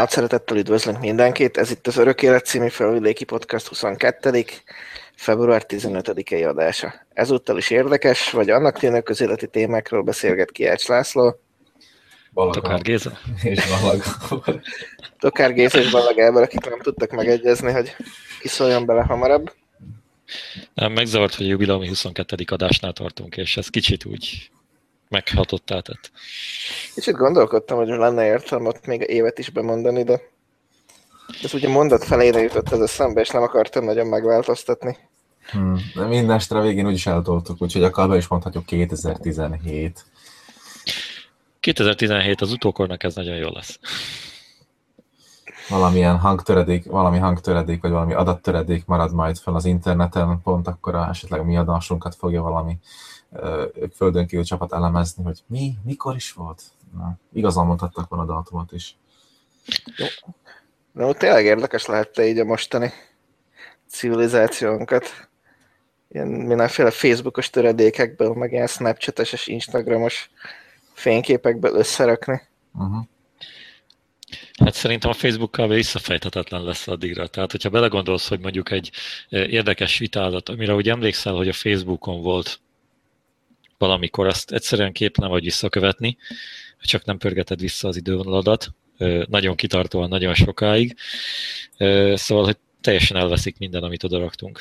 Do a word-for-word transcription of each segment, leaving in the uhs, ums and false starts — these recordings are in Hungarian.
Nagy szeretettel üdvözlünk mindenkit, ez itt az Örök Élet című Felvidéki Podcast huszonkettő február tizenötödikei adása. Ezúttal is érdekes, vagy annak tűnő közéleti témákról beszélget Kiács László. Tokár Géza. És Ballag. Tokár Géza és Ballag Gábor, akik nem tudtak megegyezni, hogy kiszóljon bele hamarabb. Nem, megzavart, hogy a jubileumi huszonkettő adásnál tartunk, és ez kicsit úgy meghatottá tett. Kicsit gondolkodtam, hogy lenne értelme ott még évet is bemondani, de ez ugye mondat felére jutott ez eszembe, és nem akartam nagyon megváltoztatni. Hmm. De mindestre végén úgyis eltoltuk, úgyhogy akár be is mondhatjuk kétezer-tizenhét. kétezer-tizenhét az utókornak ez nagyon jó lesz. Valamilyen hangtöredék, valami hangtöredék, vagy valami adattöredék marad majd fel az interneten, pont akkor esetleg mi adásunkat fogja valami földön kívül csapat elemezni, hogy mi, mikor is volt. Na, igazán mondhattak volna a dátumot is. Jó. No, tényleg érdekes lehette így a mostani civilizációnkat. Ilyen mindenféle Facebookos töredékekből, meg ilyen Snapchates és Instagramos fényképekből összerakni. Uh-huh. Hát szerintem a Facebook kb. Visszafejthetetlen lesz addigra. Tehát, hogyha belegondolsz, hogy mondjuk egy érdekes vitázat, amire úgy emlékszel, hogy a Facebookon volt valamikor, azt egyszerűen képtelen vagy visszakövetni, csak nem pörgeted vissza az idővonaladat, nagyon kitartóan, nagyon sokáig. Szóval, hogy teljesen elveszik minden, amit odaraktunk.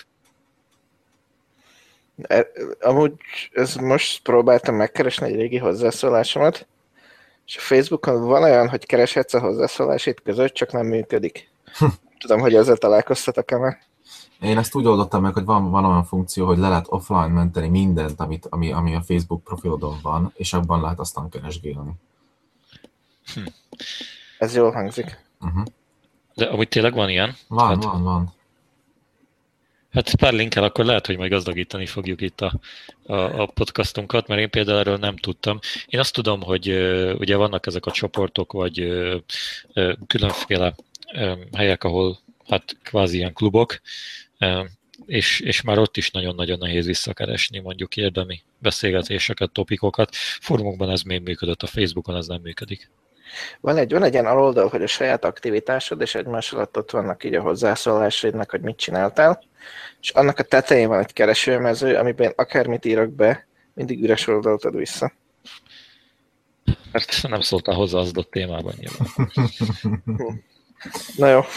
Amúgy ez most próbáltam megkeresni egy régi hozzászólásomat, és a Facebookon van olyan, hogy kereshetsz a hozzászólásait között, csak nem működik. Tudom, hogy ezzel találkoztatok-e meg. Én ezt úgy oldottam meg, hogy van, van olyan funkció, hogy le lehet offline menteni mindent, amit, ami, ami a Facebook profilodon van, és abban lehet aztán keresgélni. Hm. Ez jól hangzik. Uh-huh. De amúgy tényleg van ilyen? Van, hát, van, van. Hát pár linkkel akkor lehet, hogy majd gazdagítani fogjuk itt a, a, a podcastunkat, mert én például erről nem tudtam. Én azt tudom, hogy uh, ugye vannak ezek a csoportok, vagy uh, uh, különféle uh, helyek, ahol hát kvázi ilyen klubok, uh, és, és már ott is nagyon-nagyon nehéz visszakeresni mondjuk érdemi beszélgetéseket, topikokat. Fórumokban ez még működött, a Facebookon ez nem működik. Van egy, van egy ilyen aloldal, hogy a saját aktivitásod, és egymás alatt ott vannak így a hozzászólásaidnak, hogy mit csináltál, és annak a tetején van egy keresőmező, amiben akármit írok be, mindig üres oldalt ad vissza. Mert nem szóltál hozzá az adott témában nyilván. Na jó.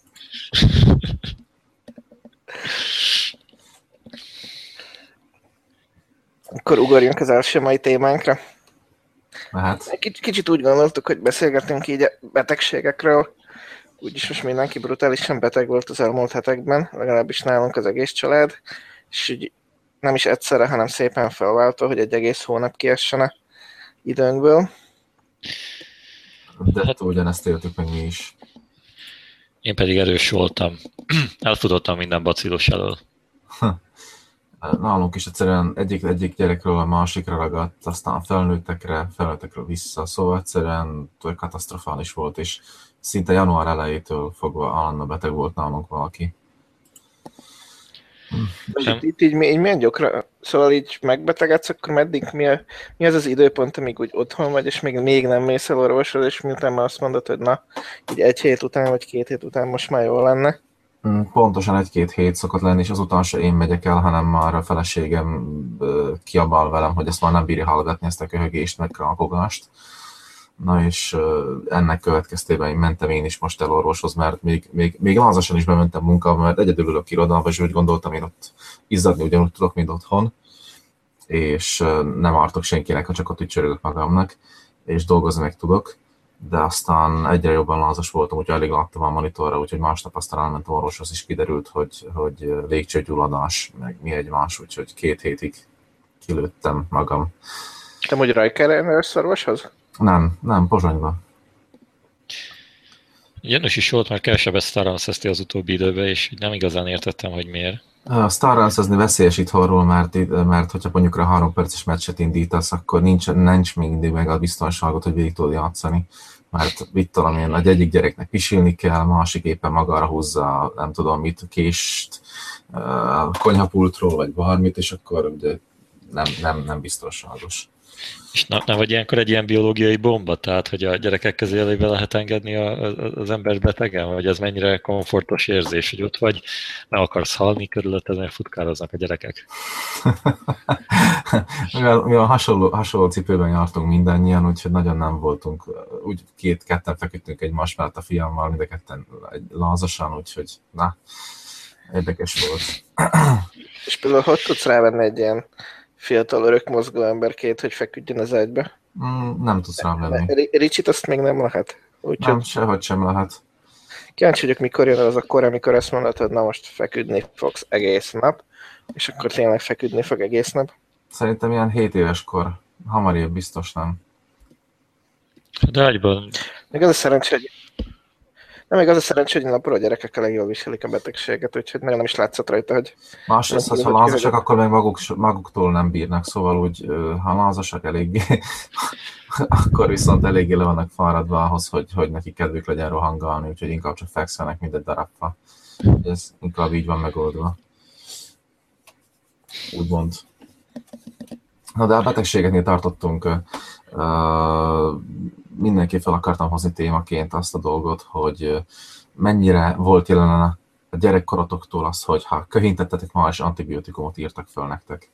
Akkor ugorjunk az első mai témánkra. Mehet. Kicsit, kicsit úgy gondoltuk, hogy beszélgetünk így a betegségekről. Úgyis most mindenki brutálisan beteg volt az elmúlt hetekben, legalábbis nálunk az egész család. És úgy nem is egyszerre, hanem szépen felváltó, hogy egy egész hónap kiessen a időnkből. De hát ugyanezt éltük meg mi is. Én pedig erős voltam. Elfutottam minden bacillus elől. Nálunk is egyszerűen egyik, egyik gyerekről a másikra ragadt, aztán a felnőttekre, felnőttekről vissza, szóval egyszerűen katasztrofális volt, és szinte január elejétől fogva állandóan beteg volt nálunk valaki. Itt, itt így, így milyen gyakran, szóval így megbetegedsz, akkor meddig, mi, a, mi az az időpont, amíg úgy otthon vagy, és még, még nem mész el orvosra, és miután már azt mondod, hogy na, így egy hét után, vagy két hét után most már jól lenne? Pontosan egy-két hét szokott lenni, és azután se én megyek el, hanem már a feleségem kiabál velem, hogy ezt már nem bírja hallgatni, ezt a köhögést, meg a kogást. Na és ennek következtében én mentem én is most el orvoshoz, mert még, még, még lázasan is bementem munkába, mert egyedül ülök irodalba, és úgy gondoltam, én ott izzadni ugyanúgy tudok, mint otthon, és nem ártok senkinek, ha csak ott úgy csörögök magamnak, és dolgozni meg tudok. De aztán egyre jobban lázas voltam, úgyhogy alig láttam a monitorra, úgyhogy másnap aztán elmentem orvoshoz, is kiderült, hogy, hogy légcsőgyulladás, meg mi egymás, úgyhogy két hétig kilőttem magam. Te úgy Rajkeren jössz orvoshoz? Nem, nem, Pozsonyban. Jönös is volt, mert kevesebbet sztárranszezti az utóbbi időben, és nem igazán értettem, hogy miért. Sztárranszezni veszélyes itthonról, mert, mert hogyha mondjuk a három perces meccset indítasz, akkor nincs, nincs mindig meg a biztonságot, hogy végig tudod játszani. Mert mit tudom én, egy egyik gyereknek pisilni kell, másik éppen magára húzza, nem tudom mit, kést, konyhapultról, vagy bármit, és akkor ugye nem, nem, nem biztonságos. És nem, nem vagy ilyenkor egy ilyen biológiai bomba, tehát hogy a gyerekek közé elébe lehet engedni a, a, az ember betegen, vagy ez mennyire komfortos érzés, hogy ott vagy, nem akarsz halni körülötted, mert futkároznak a gyerekek. mivel, mivel hasonló, hasonló cipőben jártunk mindannyian, úgyhogy nagyon nem voltunk, úgy két-ketten feküdtünk egymás mellett a fiammal, mind a ketten lázasan, úgyhogy na, érdekes volt. És például hogy tudsz rávenni egy ilyen fiatal örök mozgó emberkét, hogy feküdjön az ágyba? Mm, nem tudsz rám venni. Ricsit azt még nem lehet. Úgyhogy Nem, sehogy sem lehet. kíváncsi vagyok, mikor jön az a kor, amikor azt mondod, hogy na most feküdni fogsz egész nap, és akkor tényleg feküdni fog egész nap. Szerintem ilyen hét éveskor. Hamarabb biztos nem. De ágyban... Még az a szerencsé, hogy nem, még az a szerencsé, hogy napra a gyerekek elég jól viselik a betegséget, úgyhogy nagyon nem is látszott rajta, hogy... Másrészt, Nem ha tudom, hogy lázasak, kihagyom. akkor meg maguk, maguktól nem bírnak, szóval úgy, ö, ha lázasak eléggé, akkor viszont eléggé le vannak fáradva ahhoz, hogy, hogy neki kedvük legyen rohangálni, úgyhogy inkább csak fekszenek mindegy darabba. Ez inkább így van megoldva. Úgymond. Na de a betegségeknél tartottunk, ö, ö, mindenki fel akartam hozni témaként azt a dolgot, hogy mennyire volt jelen a gyerekkoratoktól az, hogy ha köhintettetek ma, és antibiotikumot írtak föl nektek.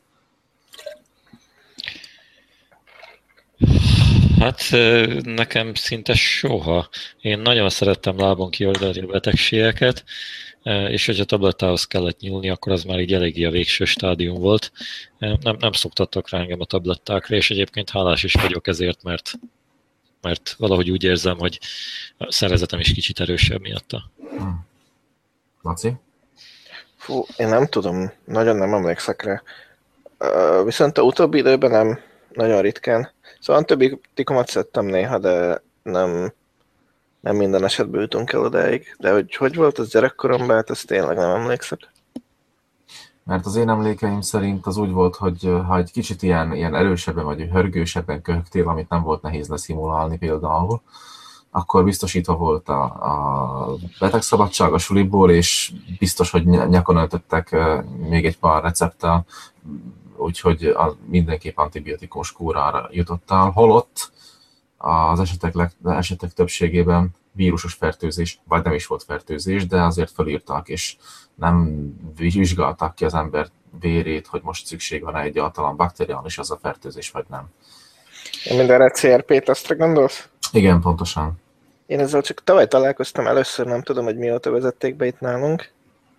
Hát nekem szinte soha. Én nagyon szerettem lábon kioldani a betegségeket, és hogyha tablettához kellett nyúlni, akkor az már így eléggé a végső stádium volt. Nem, nem szoktattak rá engem a tablettákra, és egyébként hálás is vagyok ezért, mert, mert valahogy úgy érzem, hogy a szervezetem is kicsit erősebb miatta. Hmm. Laci? Fú, én nem tudom, nagyon nem emlékszek rá. Uh, viszont a utóbbi időben nem, nagyon ritkán. Szóval antibiotikumot szedtem néha, de nem, nem minden esetben jutunk el odáig. De hogy hogy volt az gyerekkoromban, hát ezt tényleg nem emlékszek. Mert az én emlékeim szerint az úgy volt, hogy ha egy kicsit ilyen, ilyen erősebben vagy hörgősebben köhögtél, amit nem volt nehéz leszimulálni például, akkor biztosítva volt a, a betegszabadság a suliból, és biztos, hogy nyakon öltöttek még egy pár recepttel, úgyhogy a, mindenképp antibiotikus kúrára jutottál, holott az esetek, leg, esetek többségében vírusos fertőzés, vagy nem is volt fertőzés, de azért felírták, és nem vizsgálták ki az ember vérét, hogy most szükség van egyáltalán bakteriális az a fertőzés, vagy nem. Mindenre cé er pé-tesztre gondolsz? Igen, pontosan. Én ezzel csak tavaly találkoztam először, nem tudom, hogy mióta vezették be itt nálunk.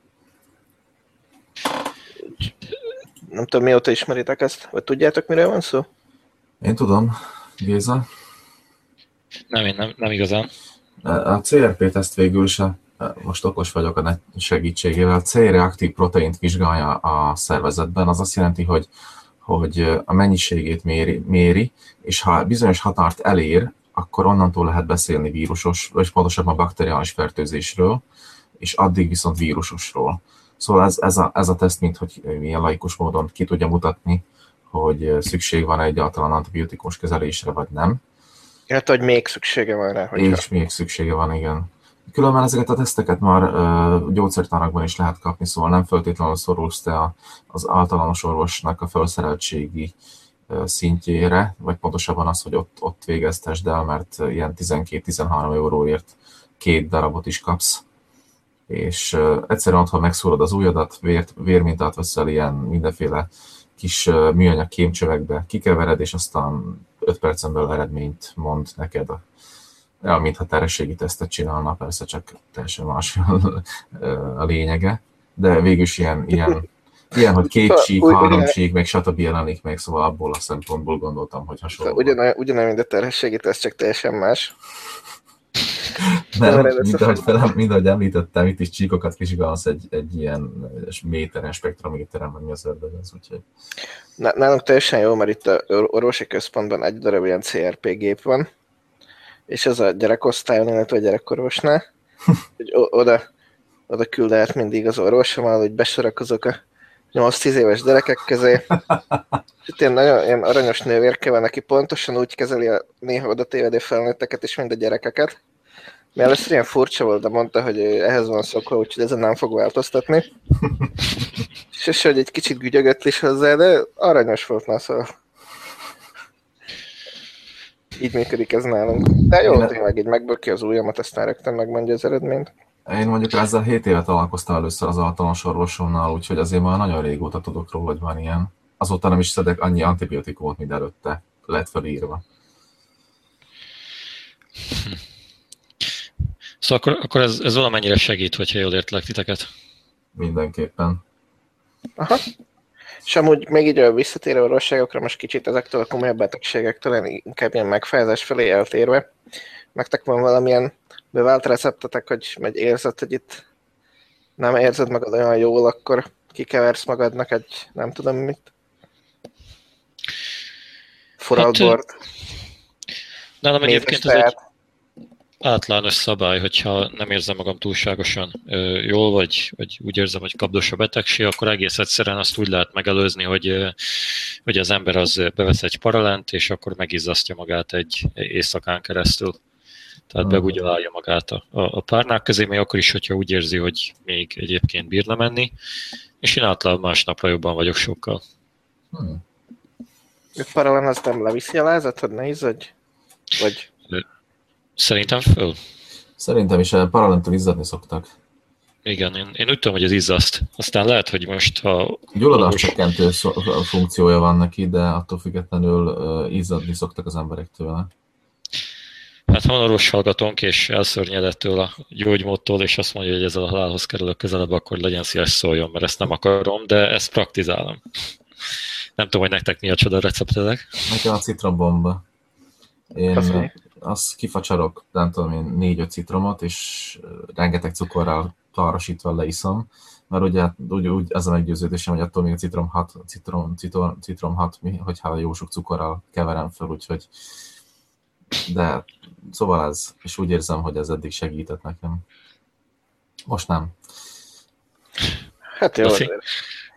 Nem tudom, mióta ismeritek ezt, vagy tudjátok, miről van szó? Én tudom, Géza. Nem, én nem, nem igazán. A cé er pé-teszt végül se, most okos vagyok a net segítségével, C-reaktív proteint vizsgálja a szervezetben, az azt jelenti, hogy, hogy a mennyiségét méri, méri, és ha bizonyos határt elér, akkor onnantól lehet beszélni vírusos, vagy pontosabban bakteriális fertőzésről, és addig viszont vírusosról. Szóval ez, ez, a, ez a teszt, mint hogy milyen laikus módon ki tudja mutatni, hogy szükség van egyáltalán antibiotikus kezelésre, vagy nem. Hát, hogy még szüksége van rá. Hogyha... És még szüksége van, igen. Különben ezeket a teszteket már uh, gyógyszertárakban is lehet kapni, szóval nem feltétlenül szorulsz te az általános orvosnak a felszereltségi uh, szintjére, vagy pontosabban az, hogy ott, ott végeztesd el, mert ilyen tizenkét-tizenhárom euróért két darabot is kapsz. És uh, egyszerűen otthon megszúrod az ujjadat, vért, vérmintát veszel ilyen mindenféle kis uh, műanyag kémcsövekbe, kikevered, és aztán öt percen belül eredményt mond neked, a, ja, mintha terhességi tesztet csinálna, persze csak teljesen más a lényege, de végül is ilyen, ilyen, ilyen hogy két csík, három csík, meg stb. Jelenik meg, szóval abból a szempontból gondoltam, hogy hasonló. Ugyanolyan, ugyanolyan, mint a terhességi teszt, csak teljesen más. Nem, mint ahogy, fel, mint ahogy említettem, itt is csíkokat vizsgálsz egy, egy ilyen méteren, spektrométeren, vagy mi az ördög az, úgyhogy... Nálunk teljesen jó, mert itt a orvosi központban egy darab ilyen cé er pé gép van, és ez a gyerekosztályon, illetve a gyerekorvosnál, hogy oda, oda küldelt mindig az orvosom, hogy besorakozok a nyolc-tíz éves gyerekek közé. És itt ilyen nagyon ilyen aranyos nővérke van, aki pontosan úgy kezeli a néha oda tévedő felnőtteket is, mint a gyerekeket. Mi először ilyen furcsa volt, de mondta, hogy ehhez van szokva, úgyhogy ezen nem fog változtatni. És hogy egy kicsit gügyögött is hozzá, de aranyos volt már, szóval. így működik ez nálunk. De jó, Én- tényleg így megböki az ujjamat, aztán rögtön megmondja az eredményt. Én mondjuk ezzel hét éve találkoztam először az általános orvosomnál, úgyhogy azért már nagyon régóta tudok róla, hogy van ilyen. Azóta nem is szedek annyi antibiotikumot, mint előtte lett felírva. Szóval akkor, akkor ez, ez valamennyire segít, hogyha jól értelek titeket. Mindenképpen. Aha. És amúgy még így a visszatérő orvosságokra most kicsit ezektől a komolyabb betegségektől inkább ilyen megfázás felé eltérve. Nektek van valamilyen bevált receptetek, hogy megy érzed, hogy itt nem érzed magad olyan jól, akkor kikeversz magadnak egy nem tudom mit. Forralt Hát, bort. Nálam mézes egyébként ez egy teát. általános szabály, hogyha nem érzem magam túlságosan ö, jól, vagy, vagy úgy érzem, hogy kapdos a betegség, akkor egész egyszerűen azt úgy lehet megelőzni, hogy, ö, hogy az ember az bevesz egy paralent, és akkor megizzasztja magát egy éjszakán keresztül. Tehát Mhm. bebugyolálja magát a, a, a párnák közé, még akkor is, hogyha úgy érzi, hogy még egyébként bírna menni, és én általában másnapra jobban vagyok sokkal. Hmm. Öt paralán az nem leviszi a lázat, hogy ne izzadj? Vagy Szerintem föl. Szerintem is paralentül izzadni szoktak. Igen, én, én úgy tudom, hogy ez izzaszt. Aztán lehet, hogy most, ha... Gyulladáscsökkentő szó- funkciója van neki, de attól függetlenül uh, izzadni szoktak az emberek tőle. Hát van orvos hallgatónk, és elszörnyedett tőle a gyógymódtól, és azt mondja, hogy ezzel a halálhoz kerülök közelebb, akkor legyen szíves szóljon, mert ezt nem akarom, de ezt praktizálom. Nem tudom, hogy nektek mi a csoda receptetek. Nekem a citrombomba. Én Köszönjük. azt kifacsarok, nem tudom én, négy-öt citromot, és rengeteg cukorral tarosítva leiszom, mert ugye hát úgy, úgy ez a meggyőződésem, hogy attól még a citrom hat, citrom, citrom, citrom hat, hogyha jó sok cukorral keverem fel, úgyhogy de szóval ez, és úgy érzem, hogy ez eddig segített nekem. Most nem. hát jó. Laci? azért.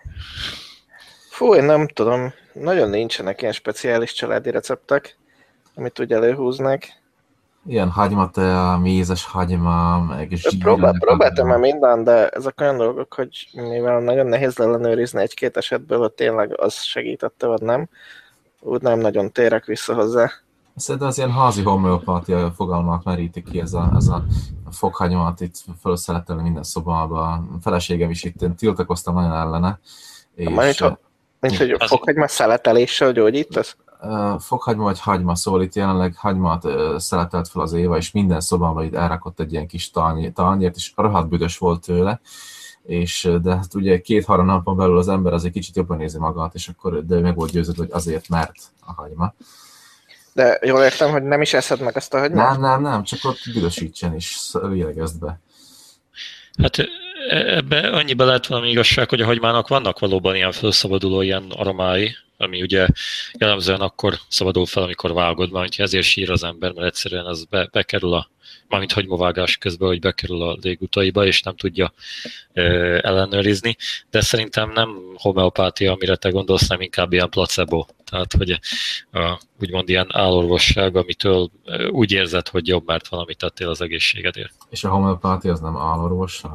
Fú, én nem tudom. Nagyon nincsenek ilyen speciális családi receptek, amit úgy előhúznak. Ilyen hagymatea, mézes hagyma, meg zsír. Próbál, próbáltam már minden, de ezek olyan dolgok, hogy mivel nagyon nehéz ellenőrizni egy-két esetből, hogy tényleg az segítette, vagy nem, úgy nem nagyon térek vissza hozzá. Szerintem az ilyen házi homeopátia fogalmat merítik ki, ez a, ez a fokhagyomat itt felszeletelni minden szobába. A feleségem is itt, én tiltakoztam nagyon ellene. És Mint, mint hogy Az- fokhagyma szeleteléssel gyógyítasz? uh, fokhagyma vagy hagyma, szóval itt jelenleg hagymát uh, szeletelt fel az Éva, és minden szobában itt elrakott egy ilyen kis tányért, tányért és rohadt büdös volt tőle. És, de hát ugye két-három napon belül az ember azért kicsit jobban nézi magát, és akkor de meg volt győződve, hogy azért, mert a hagyma. De jól értem, hogy nem is eszed meg ezt a hagymát? Nem, nem, nem, csak ott büdösítsen és lélegezd be. Hát e- ebbe annyiba lehet valami igazság, hogy a hagymának vannak valóban ilyen felszabaduló ilyen aromái, ami ugye jellemzően akkor szabadul fel, amikor vágod, mert ezért sír az ember, mert egyszerűen az be, bekerül a, mármint hagymavágás közben, hogy bekerül a légutaiba, és nem tudja e, ellenőrizni, de szerintem nem homeopátia, amire te gondolsz, nem inkább ilyen placebo. Tehát, hogy a, úgymond ilyen állorvosság, amitől e, úgy érzed, hogy jobb, mert valamit tettél az egészségedért. És a homeopátia az nem állorvosság?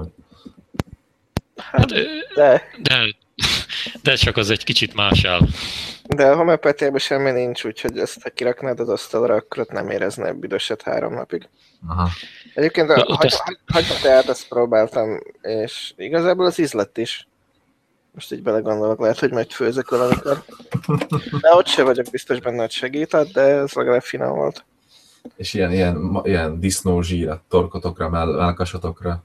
Hát, e, De, de, de csak az egy kicsit más el. de a homeopátiában semmi nincs, úgyhogy ezt, ha kiraknád az asztalra, akkor ott nem éreznél büdöset három napig. Aha. Egyébként a Ott hagy- azt- hagy- hagymateát ezt próbáltam, és igazából az ízlett is. Most így belegondolok, lehet, hogy majd főzök valamikor. De ott se vagyok biztos benne, hogy segített, de ez legalább finom volt. És ilyen, ilyen, ma- ilyen disznózsír torkotokra, mell- mellkasotokra.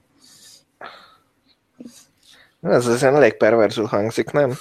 Ez az ilyen elég perverzül hangzik, nem?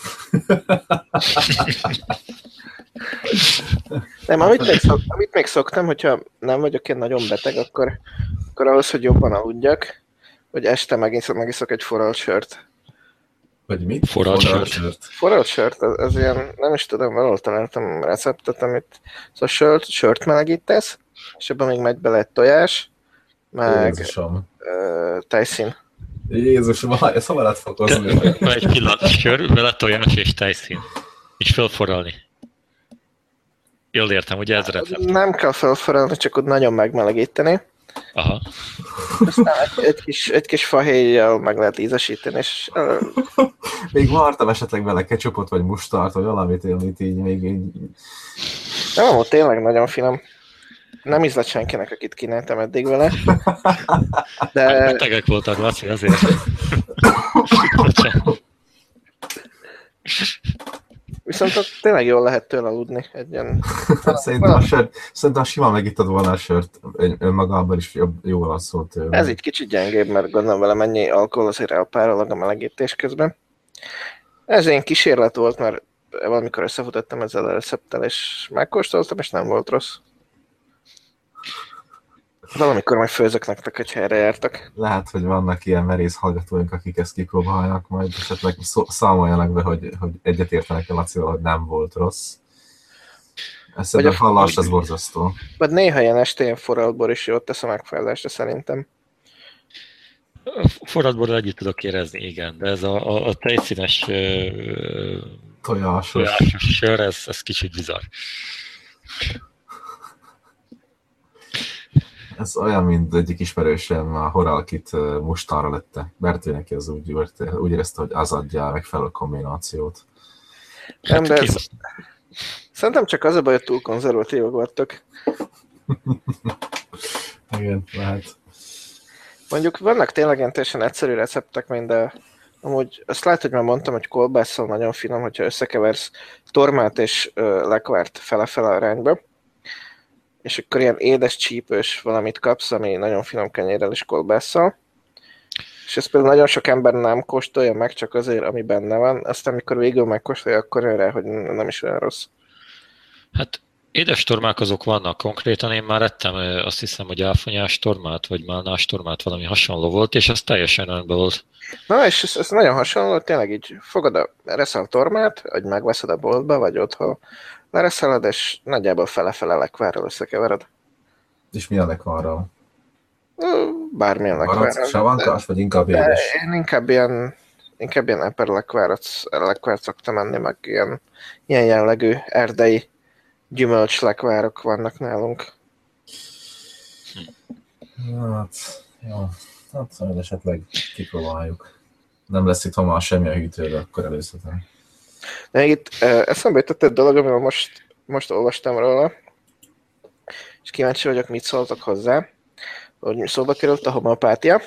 Nem, amit még, szok, amit még szoktam, hogyha nem vagyok én nagyon beteg, akkor, akkor ahhoz, hogy jobban aludjak, hogy este megiszok, megiszok egy forralt sört. Vagy mit? Forralt Forralt sört. sört. Forralt sört, ez, ez ilyen, nem is tudom, valahol találtam receptet, amit szóval sört, sört melegítesz, és ebben még megy bele egy tojás, meg Jézusom. ö, tejszín. Jézusom, ezt hova lehet fokozni? Vagy egy pillanat, sör, vele tojás és tejszín. És fölforralni. Jól értem, ugye ez recept. Nem kell felforralni, csak ott nagyon megmelegíteni. Aha. Aztán egy, egy, kis, egy kis fahéjjal meg lehet ízesíteni, és ö, Még vartam esetleg vele ketchupot, vagy mustart, vagy valamit, amit így még így... nem, amúgy tényleg nagyon finom. Nem ízlett senkinek, akit kínáltam eddig vele. De... Betegek voltak, Laci, azért. Viszont ott tényleg jól lehet tőle aludni. Egy ilyen... Szerintem, a sört, szerintem simán megittad volna a sört, önmagában is jól alszol tőle. Ez így kicsit gyengébb, mert gondolom vele mennyi alkohol azért elpárolog a melegítés közben. Ez egy kísérlet volt, mert valamikor összefutottam ezzel a recepttel, és megkóstoltam, és nem volt rossz. Valamikor majd főzök nektek, hogyha erre jártak. Lehet, hogy vannak ilyen merész hallgatóink, akik ezt kipróbálnak majd, esetleg számoljanak be, hogy, hogy egyetértenek a Lacival, hogy nem volt rossz. Ezt a hallás, ez borzasztó. Vagy néha ilyen este ilyen forradbor is jót tesz a megfelelésre szerintem. Forradborral együtt tudok érezni, igen, de ez a, a, a tejszínes uh, tojásos. tojásos sör, ez, ez kicsit bizarr. Ez olyan, mint egyik ismerősen a Horalkit mostanra lette. Bertő neki az úgy, úgy érezte, hogy az adja a megfelelő kombinációt. Nem, de ez... Szerintem csak az a baj, hogy túl konzervatívak vagytok. Igen, lehet. Mondjuk vannak tényleg ilyen teljesen egyszerű receptek, mint de amúgy azt lehet, hogy már mondtam, hogy kolbásszal nagyon finom, hogyha összekeversz tormát és ö, lekvárt fele-fele arányba, és akkor ilyen édes, csípős valamit kapsz, ami nagyon finom kenyérrel és kolbásszal. És ezt például nagyon sok ember nem kóstolja meg, csak azért, ami benne van. Aztán, amikor végül megkóstolja, akkor jön rá, hogy nem is olyan rossz. Hát édes tormák azok vannak konkrétan, én már ettem azt hiszem, hogy áfonyás tormát, vagy málnás tormát, valami hasonló volt, és ez teljesen rendben volt. Na, és ez, ez nagyon hasonló, tényleg így fogod a reszel tormát, vagy megveszed a boltba, vagy otthon lereszeled, és nagyjából fele-fele lekvárral összekevered. És mi a lekvárral? Bármilyen lekvárral. Barack, savankás, vagy inkább édes? Én inkább ilyen, inkább ilyen eper lekvárat, lekvárt szoktam enni, meg ilyen, ilyen jellegű erdei gyümölcs lekvárok vannak nálunk. Hát, jó. Hát, szóval esetleg kipróbáljuk. Nem lesz itt ma semmi a hűtőre, akkor előzhetem. De itt eszembe jutott egy dolog, amivel most, most olvastam róla, és kíváncsi vagyok, mit szóltak hozzá. Hogy szóba került a homeopátia,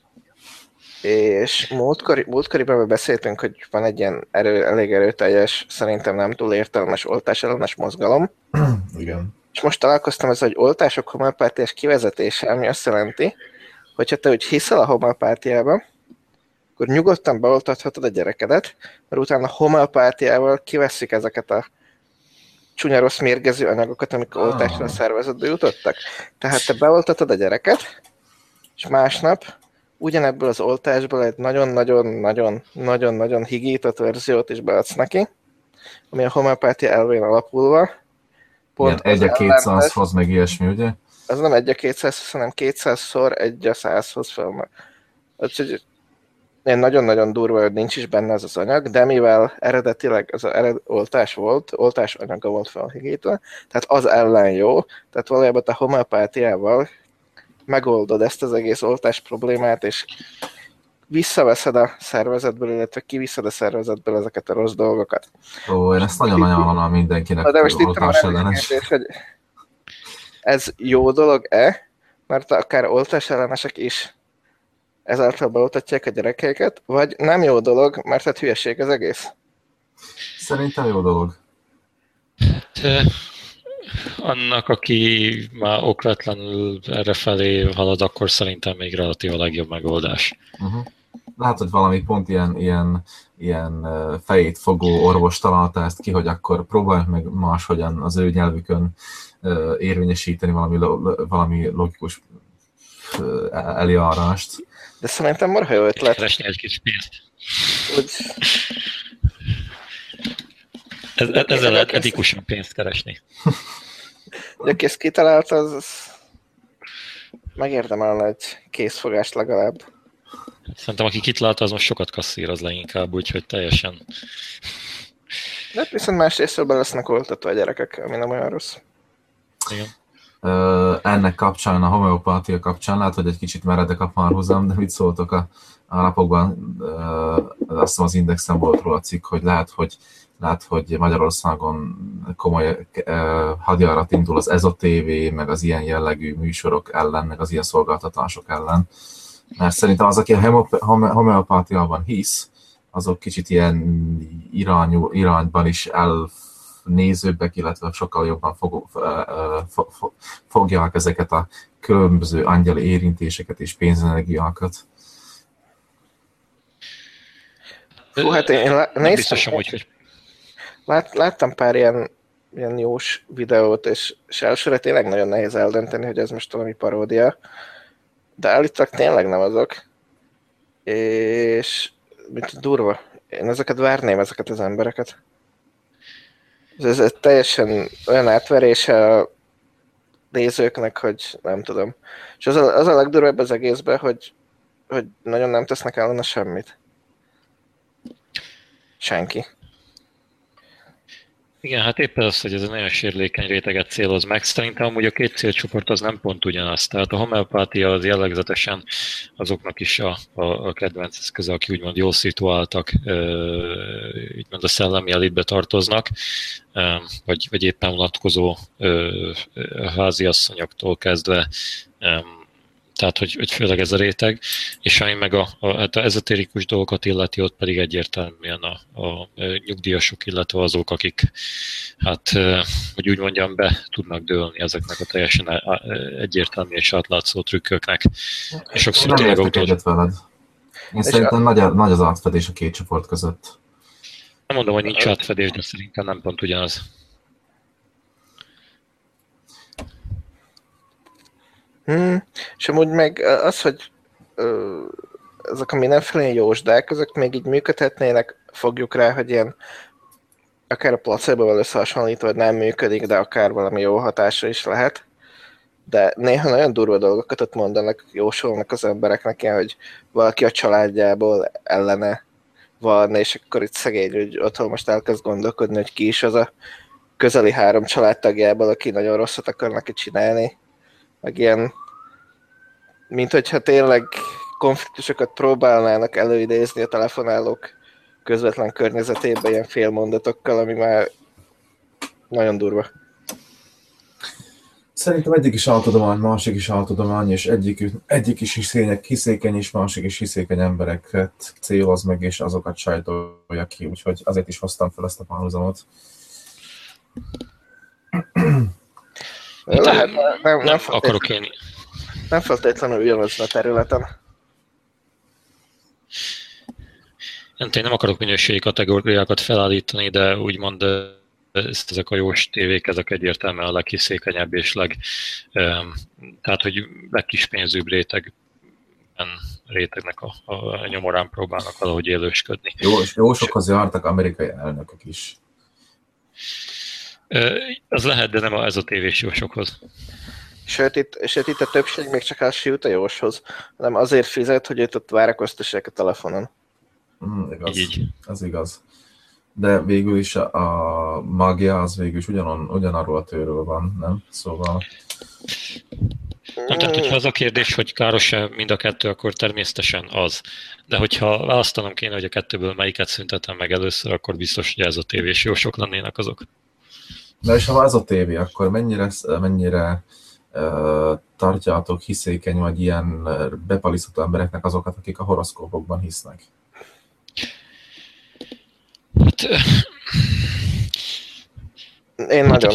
és múltkor, múltkoriban beszéltünk, hogy van egy ilyen erő, elég erőteljes, szerintem nem túl értelmes oltásellenes mozgalom. Igen. És most találkoztam ezzel, hogy oltások homeopátiás kivezetése, ami azt jelenti, hogyha te úgy hiszel a homeopátiába, akkor nyugodtan beoltathatod a gyerekedet, mert utána a homeopátiával kiveszik ezeket a csúnya rossz mérgező anyagokat, amik ah. oltásra a szervezetbe jutottak. Tehát te beoltatod a gyereket, és másnap ugyanebből az oltásból egy nagyon-nagyon-nagyon-nagyon-nagyon higított verziót is beadsz neki, ami a homeopátia elvén alapulva. Pont egy a kétszázhoz, meg ilyesmi, ugye? Az nem egy a kétszázhoz, hanem kétszázszor egy a százhoz fel. Úgyhogy én nagyon-nagyon durva, hogy nincs is benne ez az anyag, de mivel eredetileg ez az ered, oltás volt, oltás anyaga volt felhigítva, tehát az ellen jó, tehát valójában a homeopátiával megoldod ezt az egész oltás problémát, és visszaveszed a szervezetből, illetve kiviszed a szervezetből ezeket a rossz dolgokat. Ó, én ezt nagyon ajánlanám mindenkinek, de most oltás ellenes. Kérdés, hogy ez jó dolog-e? Mert akár oltás ellenesek is ezáltal beoltatják a gyerekeiket, vagy nem jó dolog, mert hát hülyeség az egész? Szerintem jó dolog. Hát, annak, aki már okvetlenül errefelé halad, akkor szerintem még relatív a legjobb megoldás. Uh-huh. Lehet, hogy valami pont ilyen, ilyen, ilyen fejét fogó orvos találta ezt ki, hogy akkor próbáljuk meg máshogyan az ő nyelvükön érvényesíteni valami, valami logikus eljárást. De szerintem marha jó ötlet. Keresni egy kis pénzt. Úgy... Ez, ezzel lehet etikusan pénzt keresni. De aki ezt kitalálta, az, az megérdemelne egy készfogást legalább. Szerintem aki kitalálta, az most sokat kasszíroz le inkább, úgyhogy teljesen... De viszont másrésztről be lesznek oltatva a gyerekek, ami nem olyan rossz. Igen. ennek kapcsán, a homeopátia kapcsán, lehet, hogy egy kicsit meredek a párhuzam, de mit szóltok a, a lapokban, azt hiszem az Indexen volt róla a cikk, hogy lehet, hogy lehet, hogy Magyarországon komoly hadjárat indul az EZO té vé, meg az ilyen jellegű műsorok ellen, meg az ilyen szolgáltatások ellen. Mert szerintem az, aki a homeopátiában hisz, azok kicsit ilyen irányú, irányban is elnézőbbek, illetve sokkal jobban fog, fog, fog, fogják ezeket a különböző angyali érintéseket és pénzenergiákat. Hú, hát én lá- nem biztos amúgy, hogy... Lát, láttam pár ilyen, ilyen jós videót, és, és elsőre tényleg nagyon nehéz eldönteni, hogy ez most valami paródia, de állítólag tényleg nem azok, és mint durva, én ezeket várném, ezeket az embereket. Ez, ez teljesen olyan átverése a nézőknek, hogy nem tudom. És az a, az a legdurvább az egészben, hogy, hogy nagyon nem tesznek ellene semmit. Senki. Igen, hát éppen az, hogy ez egy nagyon sérülékeny réteget céloz meg. Szerintem amúgy a két célcsoport az nem pont ugyanaz. Tehát a homeopátia az jellegzetesen azoknak is a, a, a kedvenc eszköze, aki úgymond jól szituáltak, úgymond a szellemi elitbe tartoznak, vagy, vagy éppen vonatkozó háziasszonyoktól kezdve, tehát, hogy, hogy főleg ez a réteg, és ami meg a, a, hát a ezotérikus dolgokat illeti, ott pedig egyértelműen a, a nyugdíjasok, illetve azok, akik, hát, hogy úgy mondjam, be tudnak dőlni ezeknek a teljesen egyértelmű és átlátszó trükköknek. És sokszor tényleg autót... veled. Én és szerintem a... nagy, nagy az átfedés a két csoport között. Nem mondom, hogy nincs átfedés, de szerintem nem pont ugyanaz. Hmm. És amúgy meg az, hogy ö, ezek a mindenféle jósdák, ezek még így működhetnének, fogjuk rá, hogy ilyen akár a placebo-val összehasonlítva, hogy nem működik, de akár valami jó hatása is lehet. De néha nagyon durva dolgokat ott mondanak, jósolnak az embereknek ilyen, hogy valaki a családjából ellene van, és akkor itt szegény, hogy otthon most elkezd gondolkodni, hogy ki is az a közeli három családtagjából, aki nagyon rosszat akar neki csinálni. Meg ilyen, mint hogyha tényleg konfliktusokat próbálnának előidézni a telefonálók közvetlen környezetében ilyen félmondatokkal, ami már nagyon durva. Szerintem egyik is altudomány, másik is altudomány, és egyik, egyik is hiszények, hiszékeny, és másik is hiszékeny embereket céloz meg, és azokat sajtolja ki, úgyhogy azért is hoztam fel ezt a párhuzamot. Lehet, nem, nem, nem akarok én. Nem feltétlenül ugyanazon a területen. Nem, én nem akarok minőségi kategóriákat felállítani, de úgymond ezek a jós tévék, ezek egyértelműen a leghiszékenyebb és leg, tehát, hogy legkis pénzűbb rétegben rétegnek a, a nyomorán próbálnak valahogy élősködni. Jó, jósokhoz jártak amerikai elnökök is. Az lehet, de nem ez a tévés jósokhoz. Sőt itt, sőt, itt a többség még csak el se jut a jóshoz, hanem azért fizet, hogy őt ott várakoztassák a telefonon. Mm, igaz. Így. Ez igaz. De végül is a, a magia az végül is ugyanon, ugyanarról a tőről van, nem? Szóval... Nem, tehát, hogyha az a kérdés, hogy káros-e mind a kettő, akkor természetesen az. De hogyha választanom kéne, hogy a kettőből melyiket szüntetem meg először, akkor biztos, hogy ez a tévés jósok lennének azok. De és ha ez a tévé, akkor mennyire, mennyire uh, tartjátok hiszékeny, vagy ilyen bepalisztó embereknek azokat, akik a horoszkópokban hisznek? Hát... Én nagyon.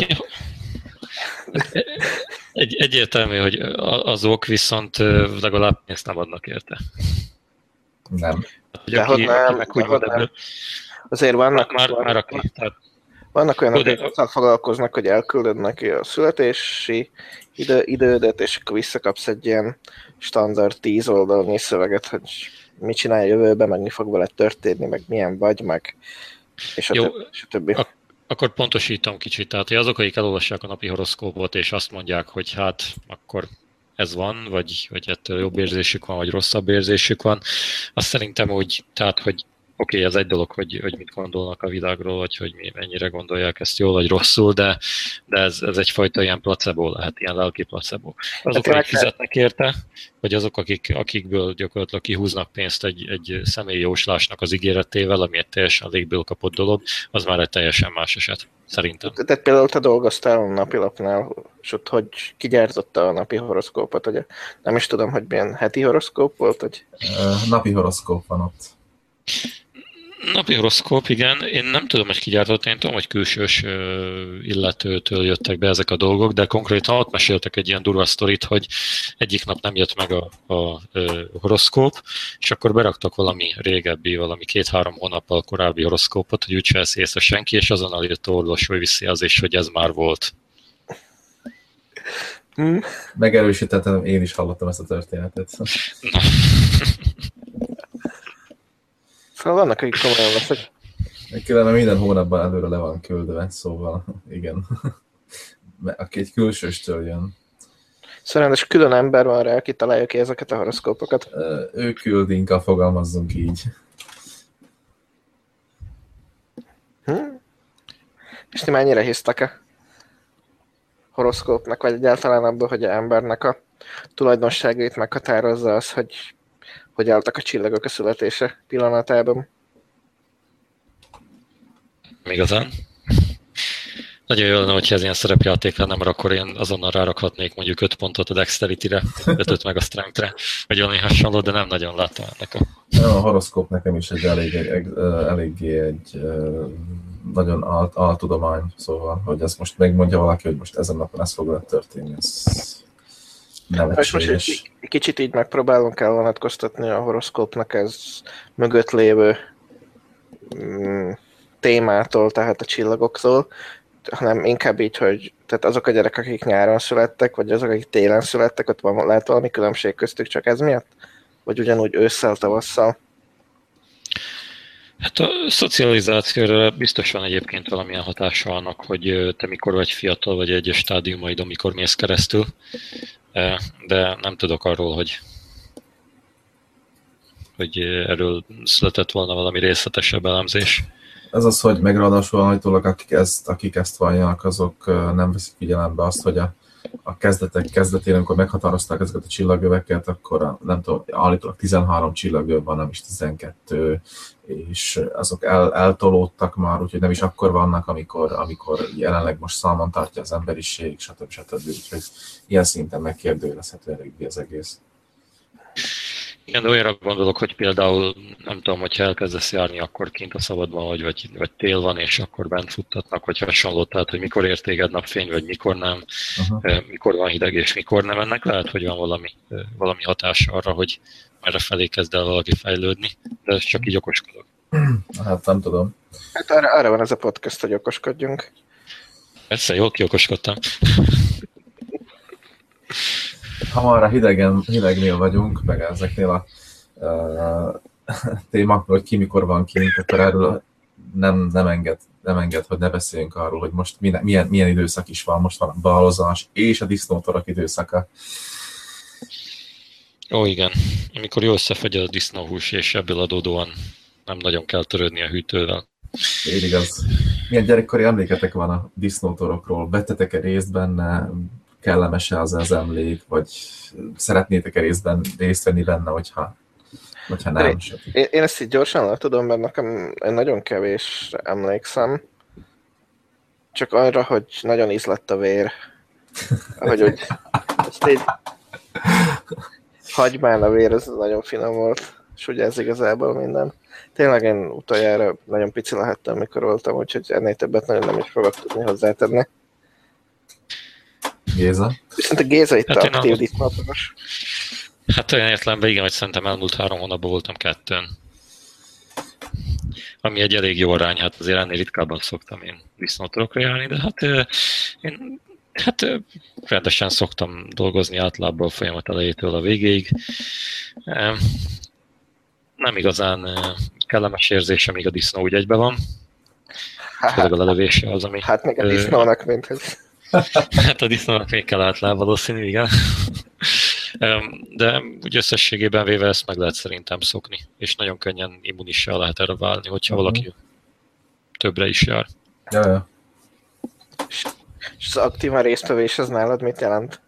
Egy, egyértelmű, hogy azok viszont legalább pénzt nem adnak érte. Nem. De aki, nem, aki meg úgy van ebből, azért vannak, már, vannak, már aki, tehát, vannak olyanok, akik azzal foglalkoznak, hogy elküldöd neki a születési idő, idődet, és akkor visszakapsz egy ilyen standard tíz oldalnyi szöveget, hogy mit csinálj jövőben, meg mi fog vele történni, meg milyen vagy, meg és a, jó, többi, és a többi. Ak- akkor pontosítom kicsit, tehát hogy azok, akik elolvassák a napi horoszkópot, és azt mondják, hogy hát akkor ez van, vagy, vagy ettől jobb érzésük van, vagy rosszabb érzésük van, azt szerintem úgy, tehát, hogy okay, ez egy dolog, hogy, hogy mit gondolnak a világról, vagy hogy mi, mennyire gondolják ezt jól vagy rosszul, de, de ez, ez egyfajta ilyen placebo lehet, ilyen lelki placebo. Azok, Hát akik fizetnek érte, vagy azok, akik, akikből gyakorlatilag kihúznak pénzt egy, egy személyi jóslásnak az ígéretével, ami egy teljesen légből kapott dolog, az már egy teljesen más eset, szerintem. Tehát például te dolgoztál a napilapnál, és ott hogy kigyártotta a napi horoszkópot, ugye? Nem is tudom, hogy milyen heti horoszkóp volt, hogy... Napi horoszkóp van ott. Napi horoszkóp, igen. Én nem tudom, hogy ki gyártott, én tudom, hogy külsős illetőtől jöttek be ezek a dolgok, de konkrétan ott meséltek egy ilyen durva sztorit, hogy egyik nap nem jött meg a, a, a horoszkóp, és akkor beraktak valami régebbi, valami két-három hónappal korábbi horoszkópot, hogy úgyse vesz észre senki, és azonnal jött a orvos visszajelzés, hogy ez már volt. Hmm. Megerősítettem, én is hallottam ezt a történetet. Szóval vannak, akik komolyan veszek. Különben minden hónapban előre le van küldve, szóval igen. Aki egy külsőstől jön. Szóval és külön ember van rá, aki találja ki ezeket a horoszkópokat. Ő küld, inkább fogalmazzunk így. Hm? És ti mennyire hisztek-e horoszkópnak, vagy egyáltalán abból, hogy az embernek a tulajdonságait meghatározza az, hogy hogy álltak a csillagok a születése pillanatában? Igazán? Nagyon jó lenne, hogyha ez ilyen szerepjáték lenne, mert akkor én azonnal rárakhatnék mondjuk öt pontot a Dexterity-re, ötöt meg a Strength-re, vagy valami hasonló, de nem nagyon láttam ennek a... Nem, a horoszkóp nekem is egy elég, egy, eléggé egy nagyon altudomány, szóval, hogy ezt most megmondja valaki, hogy most ezen napon ez fog történni, ez nevetséges. Most egy kicsit így megpróbálunk elvonatkoztatni a horoszkópnak ez mögött lévő mm, témától, tehát a csillagoktól, hanem inkább így, hogy tehát azok a gyerekek, akik nyáron születtek, vagy azok, akik télen születtek, ott van, lehet valami különbség köztük csak ez miatt? Vagy ugyanúgy ősszel, tavasszal? Hát a szocializációra biztos van egyébként valamilyen hatása annak, hogy te mikor vagy fiatal, vagy egyes stádiumaid, amikor mész keresztül, de nem tudok arról, hogy, hogy erről született volna valami részletesebb elemzés. Ez az, hogy megráadásul hajtólag, akik ezt, akik ezt vallják, azok nem veszik figyelembe azt, hogy a, a kezdetek kezdetén, amikor meghatározták ezeket a csillagjöveket, akkor a, nem tudom, állítólag tizenhárom csillagjöv van, nem is tizenkettő, és azok el, eltolódtak már, úgyhogy nem is akkor vannak, amikor, amikor jelenleg most számon tartja az emberiség, stb. stb. Úgyhogy ilyen szinten megkérdőjelezhető eléggé az egész. Igen, de olyanra gondolok, hogy például nem tudom, hogyha elkezdesz járni, akkor kint a szabadban vagy, vagy, vagy tél van, és akkor bent futtatnak, vagy hasonló, tehát hogy mikor ér téged napfény, vagy mikor nem, uh-huh. mikor van hideg, és mikor nem. Ennek lehet, hogy van valami, valami hatása arra, hogy merre felé kezd el valaki fejlődni, de ez csak így okoskodok. Hát nem tudom. Hát arra, arra van ez a podcast, hogy okoskodjunk. Persze, jól kiokoskodtam. Ha már a hidegen, hidegnél vagyunk, meg ezeknél a uh, témákról, hogy ki mikor van kint, akkor erről nem, nem, enged, nem enged, hogy ne beszéljünk arról, hogy most milyen, milyen, milyen időszak is van. Most van a bálozás és a disznótorok időszaka. Ó, igen. Amikor jól összefegy a disznóhús, és ebből adódóan nem nagyon kell törődni a hűtővel. Én igaz. Milyen gyerekkori emléketek van a disznótorokról? Vettetek-e részt benne? Kellemes-e az az emlék? Vagy szeretnétek-e részben, részt venni benne, hogyha, hogyha nem? Én, én ezt így gyorsan le tudom, mert nekem nagyon kevés emlékszem. Csak arra, hogy nagyon ízlett a vér. Hogy úgy, ezt így hagymán a vér, ez nagyon finom volt. És ugye ez igazából minden. Tényleg én utoljára nagyon pici lehettem, mikor voltam, úgyhogy ennél többet nagyon nem is fogok tudni hozzátenni. Géza? Viszont a Géza itt hát aktív disznótoros. Hát olyan értelemben igen, hogy szerintem elmúlt három hónapban voltam kettőn. Ami egy elég jó arány, hát azért ennél ritkábban szoktam én disznótorokra járni, de hát én hát rendesen szoktam dolgozni általában a folyamat elejétől a végéig. Nem igazán kellemes érzés, amíg a disznó úgy egybe van. Főleg a lelövése az, ami... Hát még a disznónak, mint hogy... Hát a disznónak még kell át valószínű, igen. De úgy összességében véve ezt meg lehet szerintem szokni, és nagyon könnyen immunissá lehet erre válni, hogyha uh-huh. valaki többre is jár. Ja, ja. És az aktívan résztvevés az nálad mit jelent?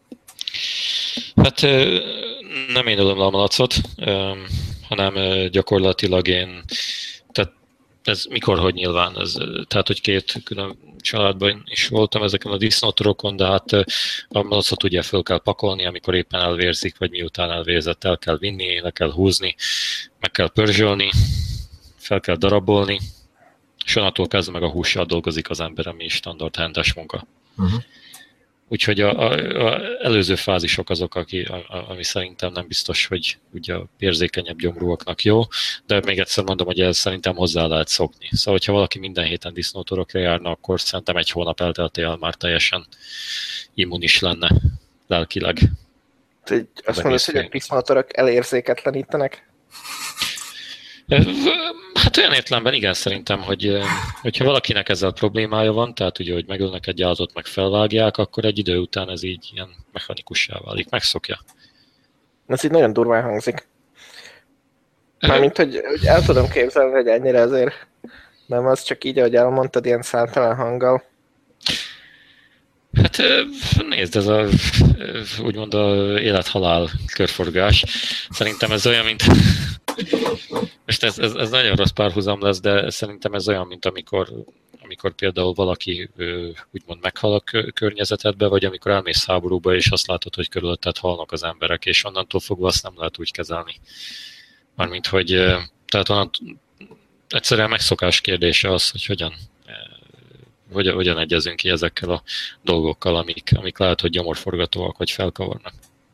Hát nem én ölöm le a malacot, hanem gyakorlatilag én, tehát ez mikor, hogy nyilván, ez, tehát hogy két külön családban is voltam ezeken a disznótorokon, de hát a malacot ugye föl kell pakolni, amikor éppen elvérzik, vagy miután elvérzett, el kell vinni, le kell húzni, meg kell pörzsölni, fel kell darabolni, és onnantól kezdve meg a hússal dolgozik az ember, ami is standard hendes munka. Uh-huh. Úgyhogy a, a, a előző fázisok azok, aki, a, ami szerintem nem biztos, hogy ugye a érzékenyebb gyomrúaknak jó, de még egyszer mondom, hogy ez szerintem hozzá lehet szokni. Szóval, hogyha valaki minden héten disznótorokra járna, akkor szerintem egy hónap elteltél már teljesen immunis lenne lelkileg. Te azt mondod, hogy a disznótorok elérzéketlenítenek? Hát olyan értelemben igen, szerintem, hogy hogyha valakinek ezzel problémája van, tehát ugye, hogy megölnek egy állatot, meg felvágják, akkor egy idő után ez így ilyen mechanikussá válik, megszokja. Ez így nagyon durván hangzik. Mármint, hogy, hogy el tudom képzelni, hogy ennyire azért nem az csak így, ahogy elmondtad, ilyen számtalan hanggal. Hát nézd, ez a úgymond a élet-halál körforgás. Szerintem ez olyan, mint... Most ez, ez, ez nagyon rossz párhuzam lesz, de szerintem ez olyan, mint amikor, amikor például valaki úgymond meghal a környezetedbe, vagy amikor elmész háborúba, és azt látod, hogy körülötted halnak az emberek, és onnantól fogva azt nem lehet úgy kezelni. Mármint, hogy tehát onnan, egyszerűen megszokás kérdése az, hogy hogyan, hogyan, hogyan egyezünk ki ezekkel a dolgokkal, amik, amik lehet, hogy gyomorforgatóak, vagy felkavarnak.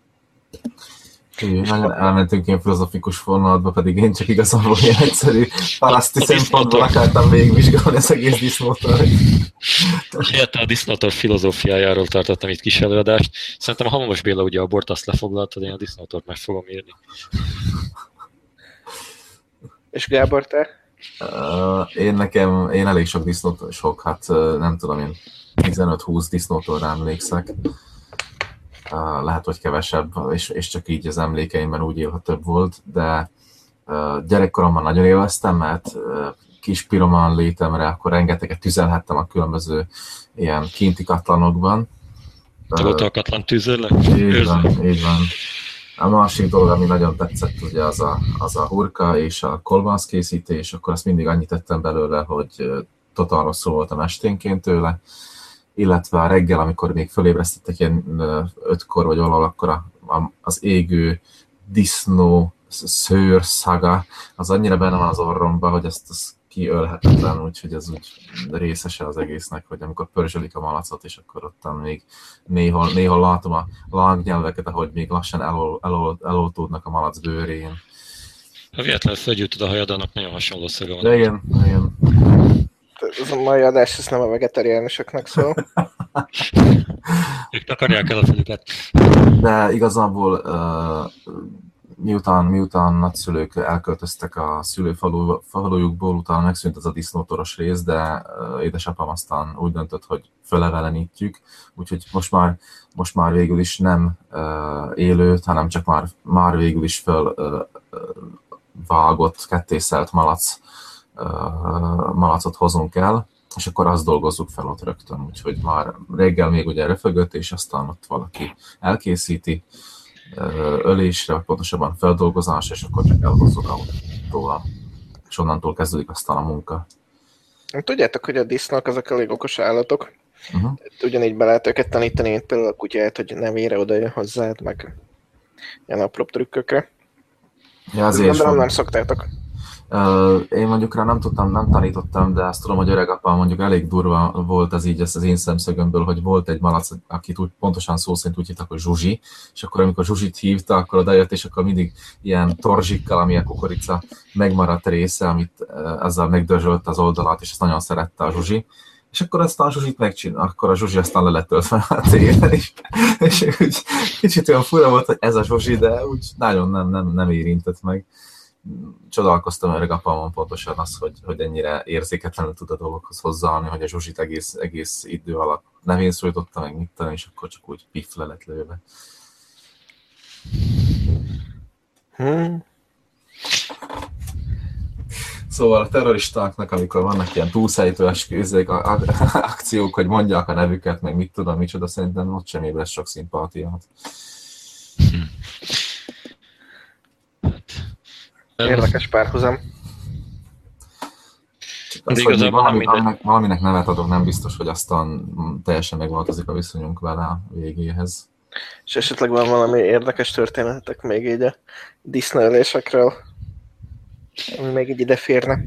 Nagyon elmentünk ilyen filozofikus vonalatba, pedig én csak igazából ilyen egyszerű paraszti szempontból akartam végigvizsgálni az egész disznótor. Helyette a disznótor filozófiájáról tartottam itt kis előadást. Szerintem a Hamvas Béla ugye a bort azt lefoglaltad, én a disznótort meg fogom írni. És Gábor, te? Uh, én nekem, én elég sok disznótor, sok, hát uh, nem tudom, én tizenöt-húsz disznótorra emlékszek. Uh, lehet, hogy kevesebb, és, és csak így az emlékeimben úgy él, ha több volt, de uh, gyerekkoromban nagyon élveztem, mert uh, kis piroman létemre akkor rengeteget tüzelhettem a különböző ilyen kinti katlanokban. Te volt a katlan tűzőle? Így van, így van. A másik dolog, ami nagyon tetszett, ugye az a, az a hurka és a kolbász készítés, akkor azt mindig annyit tettem belőle, hogy totál rosszul voltam esténként tőle, illetve a reggel, amikor még fölébresztettek ilyen ötkor vagy valahol, akkor a, a, az égő disznó szőr szaga, az annyira benne van az orromba, hogy ezt az kiölhetetlen, úgyhogy ez úgy részese az egésznek, hogy amikor pörzsölik a malacot, és akkor ottan még néhol, néhol látom a lángnyelveket, ahogy még lassan elol, elol, eloltódnak a malac bőrén. Ha véletlenül felgyújtod a hajad, annak nagyon hasonló szaga van. De igen, igen. Ez a mai adás, ez nem a vegetariánusoknak szól. Ők takarják el a fülüket. De igazából uh, miután, miután nagyszülők elköltöztek a szülőfalujukból, utána megszűnt ez a disznótoros rész, de uh, édesapám aztán úgy döntött, hogy fölevelenítjük, úgyhogy most már, most már végül is nem uh, élőt, hanem csak már, már végül is föl uh, vágott, kettészelt malac, uh, malacot hozunk el, és akkor azt dolgozzuk fel ott rögtön, úgyhogy már reggel még ugye röfögött, és aztán ott valaki elkészíti ölésre, vagy pontosabban feldolgozás, és akkor csak elhozzuk autóval, és onnantól kezdődik aztán a munka. Tudjátok, hogy a disznók azok elég okos állatok. Uh-huh. Ugyanígy be lehet őket tanítani, mint például a kutyát, hogy nem ére oda jön hozzád, meg ilyen apróbb trükkökre. Ja, azért gondolom nem szoktátok. Uh, én mondjuk rá nem tudtam, nem tanítottam, de azt tudom, hogy öregapám mondjuk elég durva volt ez így, ez az én szemszögömből, hogy volt egy malac, akit úgy, pontosan szó szerint úgy hívtak, hogy Zsuzsi, és akkor amikor Zsuzsit hívta, akkor odajött, és akkor mindig ilyen torzsikkal, amilyen kukorica megmaradt része, amit uh, ezzel megdörzsölt az oldalát, és ezt nagyon szerette a Zsuzsi. És akkor aztán a Zsuzsit megcsinál, akkor a Zsuzsi aztán le lett töltve a téren, és, és úgy kicsit olyan fura volt, hogy ez a Zsuzsi, de úgy nagyon nem, nem, nem érintett meg. Csodálkoztam öregapámon pontosan az, hogy, hogy ennyire érzéketlenül tud a dolgokhoz hozzáállni, hogy a Zsuzsit egész, egész idő alatt nevén szólította meg mit tenni, és akkor csak úgy pif le lett lőve. Hmm. Szóval a terroristáknak, amikor vannak ilyen túlszállító esküzék, akciók, hogy mondják a nevüket, meg mit tudom, micsoda, szerintem ott sem ébreszt sok szimpátiát. Érdekes párhuzam. Az, hogy mi valami, valaminek, valaminek nevet adok, nem biztos, hogy aztán teljesen megváltozik a viszonyunk vele a végéhez. És esetleg van valami érdekes történetek még így a disznőlésekről, ami még így ide férne.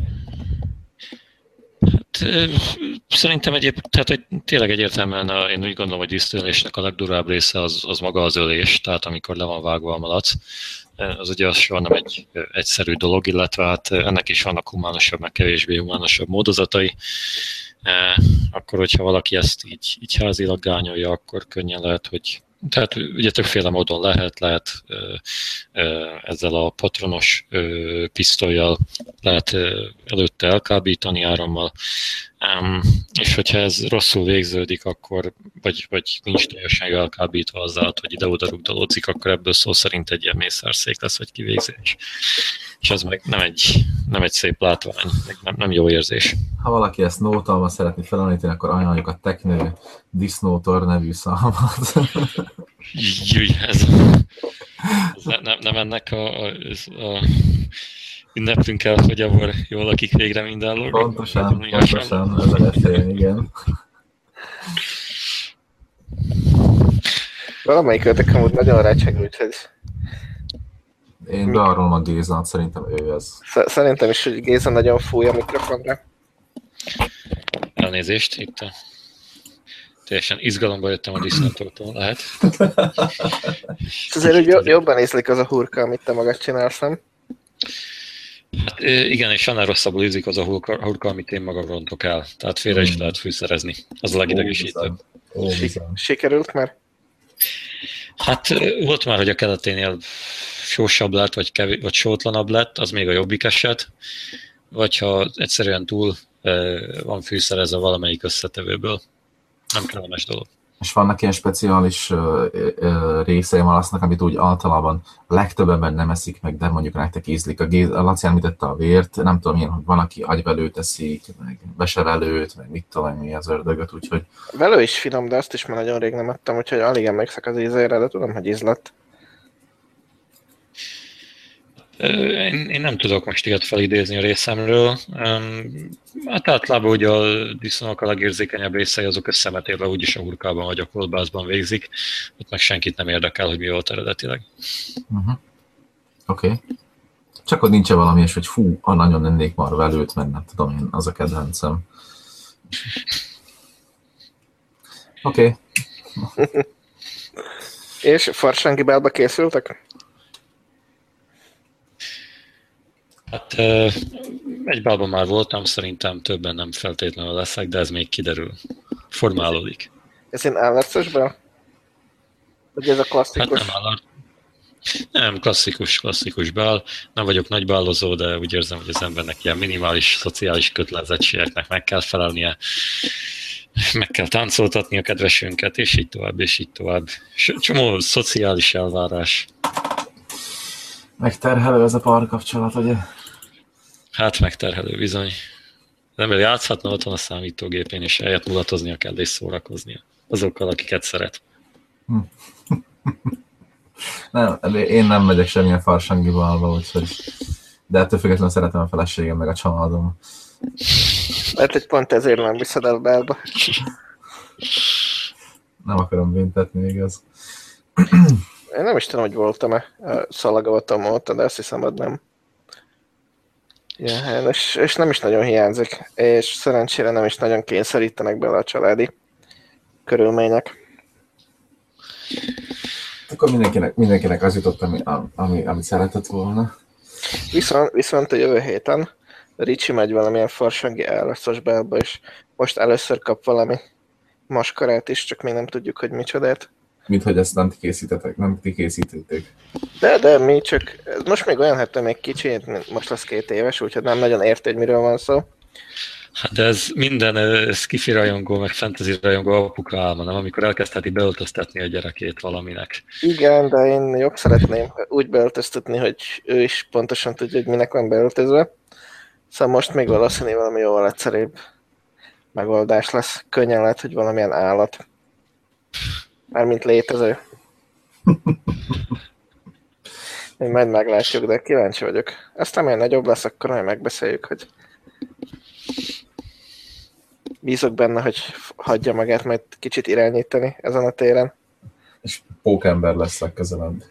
Hát, szerintem egyébként, tehát hogy tényleg egyértelműen a, én úgy gondolom, hogy disznőlésnek a legdurvább része az, az maga az ölés, tehát amikor le van vágva a malac. Az ugye az soha nem egy egyszerű dolog, illetve hát ennek is vannak humánosabb, meg kevésbé humánosabb módozatai. Akkor, hogyha valaki ezt így, így házilag gányolja, akkor könnyen lehet, hogy tehát ugye többféle módon lehet, lehet ezzel a patronos pisztollyal lehet előtte elkábítani árammal, és hogyha ez rosszul végződik, akkor, vagy, vagy nincs teljesen elkábítva azzal, hogy ide-oda rugdalódzik, akkor ebből szó szerint egy ilyen mészárszék lesz, vagy kivégzés. És ez meg nem egy, nem egy szép látvány, nem, nem jó érzés. Ha valaki ezt nótalma szeretné felemlíteni, akkor ajánljuk a Teknő Disznótor nevű számot. Júj, ez, ez nem, nem ennek a, a, a ünneplünk el, hogy abban jól lakik végre minden lóg. Pontosan, pontosan, ez a esélyem, igen. Valamelyik ötök amúgy nagyon rácsegült, hogy... Én bearulom a Gézát, szerintem ő ez. Szerintem is, hogy Géza nagyon fúj a mikrofonra. Elnézést, itt a... teljesen izgalomba jöttem a disznótortól, lehet. Azért úgy jobban ízlik az a hurka, amit te magad csinálsz, nem? Hát igen, és annál rosszabbul ízik az a hurka, hurka, amit én magam rontok el. Tehát félre is lehet fűszerezni. Az a legidegesítőbb. Sikerült már? Hát volt már, hogy a keleténél sósabb lett, vagy, kevés, vagy sótlanabb lett, az még a jobbik eset. Vagy ha egyszerűen túl van fűszerezve valamelyik összetevőből. Nem kellemes dolog. És vannak ilyen speciális uh, uh, részei malasznak, amit úgy általában legtöbb ember nem eszik meg, de mondjuk nektek ízlik. A, Géz, a Laci említette a vért, nem tudom én, hogy van, aki agyvelőt eszik, meg besevelőt, meg mit tudom, mi az ördögöt, úgyhogy... Velő is finom, de azt is már nagyon rég nem ettem, úgyhogy alig emlékszek az ízére, de tudom, hogy ízlett. Én, én nem tudok most ilyet felidézni a részemről. Hát általában ugye a disznók a legérzékenyebb részei azok összemetélve úgyis a hurkában vagy a kolbászban végzik. Ott meg senkit nem érdekel, hogy mi volt eredetileg. Uh-huh. Oké. Okay. Csak hogy nincs valami, és hogy fú, a nagyon ennék már velőt, mert nem tudom én, az a kedvencem. Oké. Okay. És farsangi bálba készültek? Hát egy bálban már voltam, szerintem többen nem feltétlenül leszek, de ez még kiderül. Formálódik. Ez én állarcos bál? Vagy ez a klasszikus? Hát nem állarc. Nem, klasszikus, klasszikus bál. Nem vagyok nagy bálozó, de úgy érzem, hogy az embernek ilyen minimális szociális kötelezettségeknek meg kell felelnie. Meg kell táncoltatni a kedvesünket, és így tovább, és így tovább. Csomó szociális elvárás. Megterhelő ez a párkapcsolat, ugye? Hát megterhelő bizony. Az ember játszhatna otthon a számítógépén, és eljött mulatoznia kell, és szórakoznia. Azokkal, akiket szeret. Hm. Nem, én nem megyek semmilyen farsangi bálba, úgyhogy... De ettől függetlenül szeretem a feleségem, meg a családom. Lehet, hogy pont ezért nem viszed el bálba. Nem akarom büntetni, igaz. Én nem is tudom, hogy voltam-e szalagavatom óta, de azt hiszem, hogy nem. Ja, és, és nem is nagyon hiányzik, és szerencsére nem is nagyon kényszerítenek bele a családi körülmények. Akkor mindenkinek, mindenkinek az jutott, ami, ami, amit szeretett volna. Viszont, viszont a jövő héten Ricsi megy valamilyen farsangi elrasztos bálba, és most először kap valami maskarát is, csak még nem tudjuk, hogy micsodát. Mint hogy ezt nem ti készítetek, nem ti készítették. De, de mi csak, most még olyan, hogy még kicsi, most lesz két éves, úgyhogy nem nagyon érti, hogy miről van szó. Hát de ez minden uh, skifi rajongó, meg fantasy rajongó apuka álma, nem? Amikor elkezdheti beöltöztetni a gyerekét valaminek. Igen, de én jobb szeretném úgy beöltöztetni, hogy ő is pontosan tudja, hogy minek van beöltözve. Szóval most még valószínűleg valami jóval egyszerűbb megoldás lesz. Könnyen lehet, hogy valamilyen állat. Mármint létező. Én majd meglátjuk, de kíváncsi vagyok. Aztán milyen nagyobb lesz, akkor majd megbeszéljük, hogy bízok benne, hogy hagyja magát majd kicsit irányítani ezen a téren. És pókember lesz legközelebb.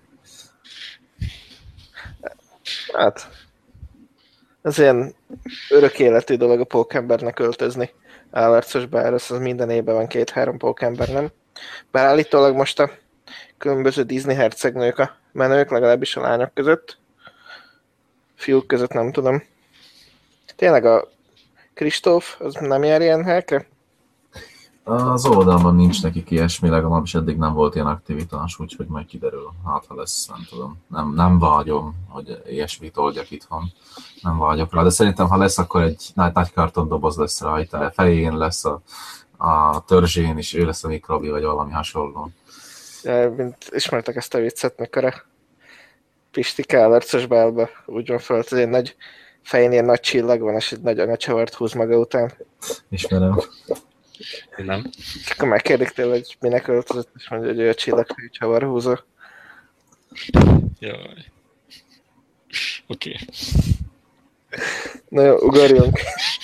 Hát, ez ilyen örök életű dolog a pókembernek öltözni. Állarcos bár az minden évben van két-három pókember, nem? Bár állítólag most a különböző Disney hercegnők a menők, legalábbis a lányok között. Fiúk között nem tudom. Tényleg a Kristóf, az nem jár ilyen helyekre? Az oldalban nincs nekik ilyesmi, legalábbis eddig nem volt ilyen aktivitás, úgyhogy majd kiderül. Hát, ha lesz, nem tudom. Nem, nem vágyom, hogy ilyesmit oldjak itthon. Nem vágyok rá, de szerintem, ha lesz, akkor egy nagy, nagy kartondoboz lesz rajta. Fején lesz a, a törzsén, és ő lesz a mikrobi, vagy valami hasonló. Ja, mint ismertek ezt a viccet, mikor a Pisti kállarcos bálba úgy van föl, hogy egy nagy fején ilyen nagy csillag van, és egy nagy anyacsavart húz maga után. Ismerem. Nem? És akkor megkérdik tőle, hogy minek öltözött, és mondja, hogy ő a csillagfejű csavarhúzó. Jaj. Oké. Okay. Na jó, ugorjunk.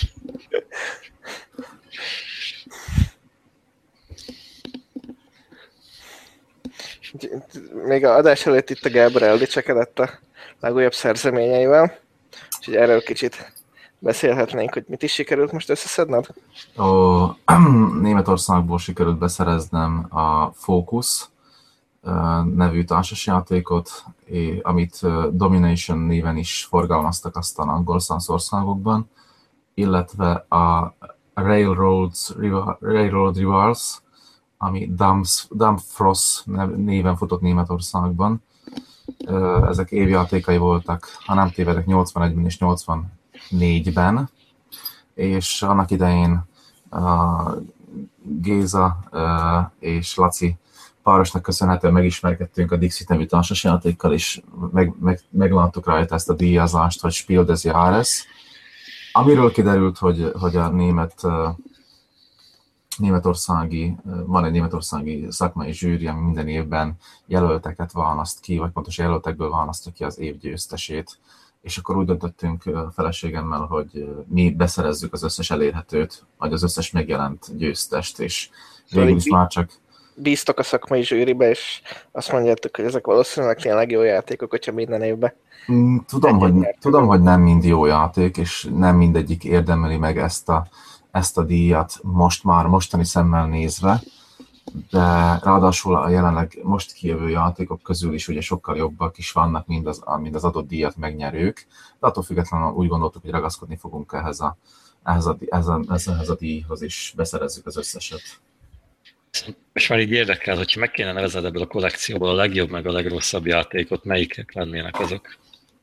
Még a adás előtt itt a Gábor eldicsekedett a legújabb szerzeményeivel, úgyhogy erről kicsit beszélhetnénk, hogy mit is sikerült most összeszedned? Ó, Németországból sikerült beszereznem a Focus nevű társasjátékot, amit Domination néven is forgalmaztak aztán angol szországokban, illetve a Railroads, Railroad Rivals, ami Dampfrost néven futott Németországban. Ezek évjátékai voltak, ha nem tévedek, nyolcvanegyben és nyolcvannégyben, és annak idején uh, Géza uh, és Laci párosnak köszönhetően megismerkedtünk a Dixit nevű társasjátékkal, és meg, meg, megláttuk rajta ezt a díjazást, hogy Spiel des Jahres, amiről kiderült, hogy, hogy a német uh, németországi, van egy németországi szakmai zsűri, ami minden évben jelölteket választ ki, vagy pontosan jelöltekből választja ki az év győztesét. És akkor úgy döntöttünk a feleségemmel, hogy mi beszerezzük az összes elérhetőt, vagy az összes megjelent győztest, és végül is már csak... Bíztok a szakmai zsűribe, és azt mondjátok, hogy ezek valószínűleg tényleg jó játékok, hogyha minden évben. Tudom, hogy, tudom, hogy nem mind jó játék, és nem mindegyik érdemeli meg ezt a ezt a díjat most már mostani szemmel nézve, de ráadásul a jelenleg most kijövő játékok közül is ugye sokkal jobbak is vannak, mint az, mint az adott díjat megnyerők, de attól függetlenül úgy gondoltuk, hogy ragaszkodni fogunk ehhez a, ehhez a, ehhez a, ehhez a díjhoz, és beszerezzük az összeset. És már így érdekel, hogyha meg kéne nevezned ebből a kollekcióból a legjobb meg a legrosszabb játékot, melyikek lennének azok?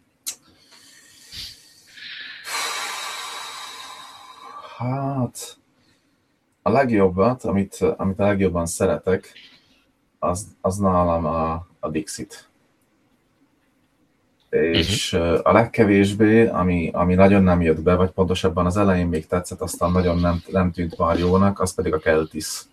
Hát, a legjobbat, amit, amit a legjobban szeretek, az, az nálam a, a Dixit. És uh-huh. a legkevésbé, ami, ami nagyon nem jött be, vagy pontosabban az elején még tetszett, aztán nagyon nem, nem tűnt már jónak, az pedig a Keltis.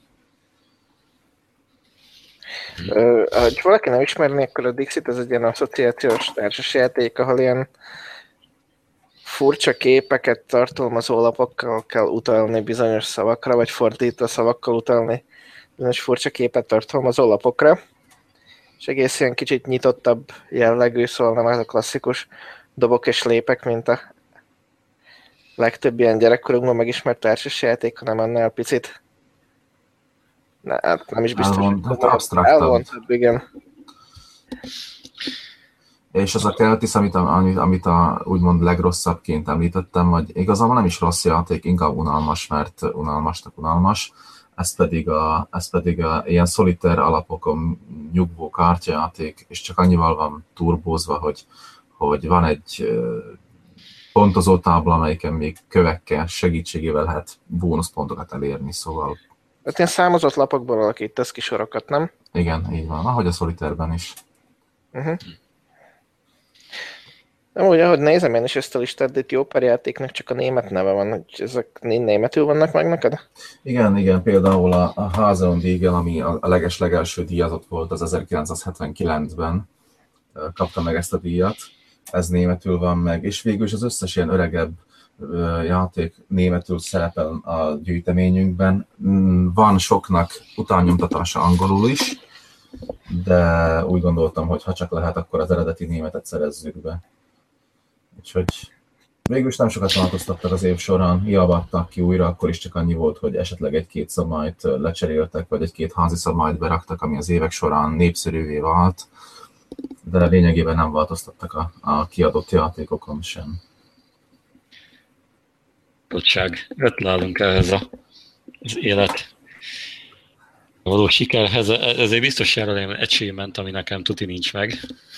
Uh, ha valaki nem ismerné, akkor a Dixit ez egy ilyen asszociációs társasjáték, ahol ilyen furcsa képeket tartalmazó lapokkal kell utalni bizonyos szavakra, vagy fordítva szavakkal utalni bizonyos furcsa képet tartalmazó lapokra. És egész ilyen kicsit nyitottabb jellegű, szóval nem az a klasszikus dobok és lépek, mint a legtöbb ilyen gyerekkorunkban megismert társasjáték, hanem annál picit ne, hát nem is biztos, hogy absztraktabb. Igen. És az a Keltis, amit, amit, amit a úgymond legrosszabbként említettem, vagy igazából nem is rossz játék, inkább unalmas, mert unalmasnak unalmas. Ez pedig, a, ez pedig a ilyen szoliter alapokon nyugvó kártyajáték, és csak annyival van turbózva, hogy, hogy van egy pontozó tábla, amelyiken még kövekkel segítségével lehet bónuszpontokat elérni, szóval... Hát ilyen számozott lapokból alakítasz ki sorokat, nem? Igen, így van, ahogy a Solitaire-ben is. Uh-huh. Amúgy, ahogy nézem én is ezt a listát, de itt jó pár játéknak csak a német neve van, hogy ezek németül vannak meg neked? Igen, igen, például a, a Hase und Igel, ami a, a leges-legelső díjazott volt az ezerkilencszázhetvenkilencben, kapta meg ezt a díjat, ez németül van meg, és végül is az összes ilyen öregebb játék németül szerepel a gyűjteményünkben. Van soknak utánnyomtatása angolul is, de úgy gondoltam, hogy ha csak lehet, akkor az eredeti németet szerezzük be. Úgyhogy végül is nem sokat változtattak az év során, hiába adtak ki újra, akkor is csak annyi volt, hogy esetleg egy-két szabályt lecseréltek, vagy egy-két házi szabályt beraktak, ami az évek során népszerűvé vált, de lényegében nem változtattak a, a kiadott játékokon sem. Bocsság, gratulálunk ehhez a, az élet való sikerhez. Ezért biztos jár olyan achievement, ami nekem tuti nincs meg.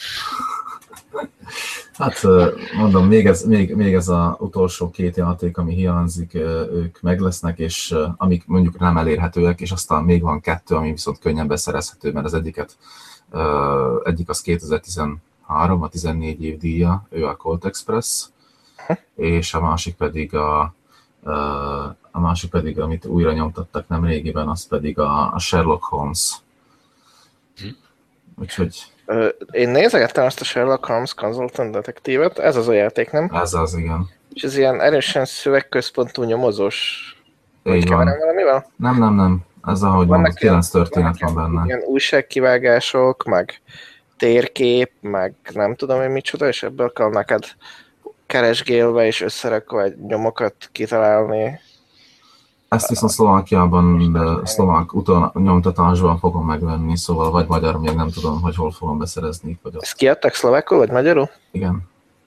Hát mondom, még ez, még, még ez az utolsó két játék, ami hiányzik, ők meg lesznek, és amik mondjuk nem elérhetőek, és aztán még van kettő, ami viszont könnyen beszerezhető, mert az egyiket, egyik az kétezer-tizenhárom, a tizennégy év díja, ő a Colt Express, és a másik pedig a a másik pedig, amit újra nyomtattak nem régiben, az pedig a Sherlock Holmes. Úgyhogy... Én nézegettem ezt a Sherlock Holmes Consultant Detective-et, ez az a játék, nem? Ez az, igen. És ez ilyen erősen szövegközpontú nyomozós. Így van. Valamivel? Nem, nem, nem. Ez ahogy mondod, kilenc történet van benne. Ilyen újságkivágások, meg térkép, meg nem tudom én micsoda, és ebből kell neked keresgélve és összerakva egy nyomokat kitalálni. Ezt viszont Szlovákiában, de szlovák után nyomtatásban fogom megvenni, szóval vagy magyar, még nem tudom, hogy hol fogom beszerezni. Vagy ezt kiadtak szlovákul, vagy magyarul? Igen.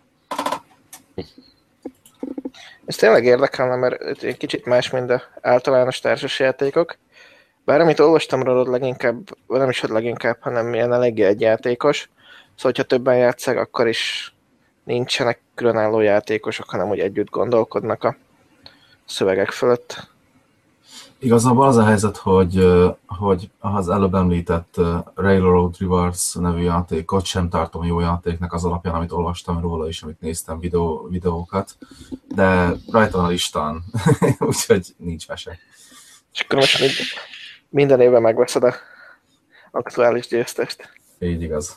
Ez tényleg érdekelne, mert egy kicsit más, mint az általános társasjátékok. Bár amit olvastam rólad leginkább, nem is hogy leginkább, hanem ilyen eléggé egyjátékos. Szóval, hogyha többen játszák, akkor is nincsenek különálló játékosok, hanem hogy együtt gondolkodnak a szövegek fölött. Igazából az a helyzet, hogy, hogy az előbb említett Railroad Reverse nevű játékot sem tartom jó játéknak az alapján, amit olvastam róla is, amit néztem videó, videókat, de rajta van a listán, úgyhogy nincs mese. És akkor most mind, minden évben megveszed a aktuális győztest. Így igaz.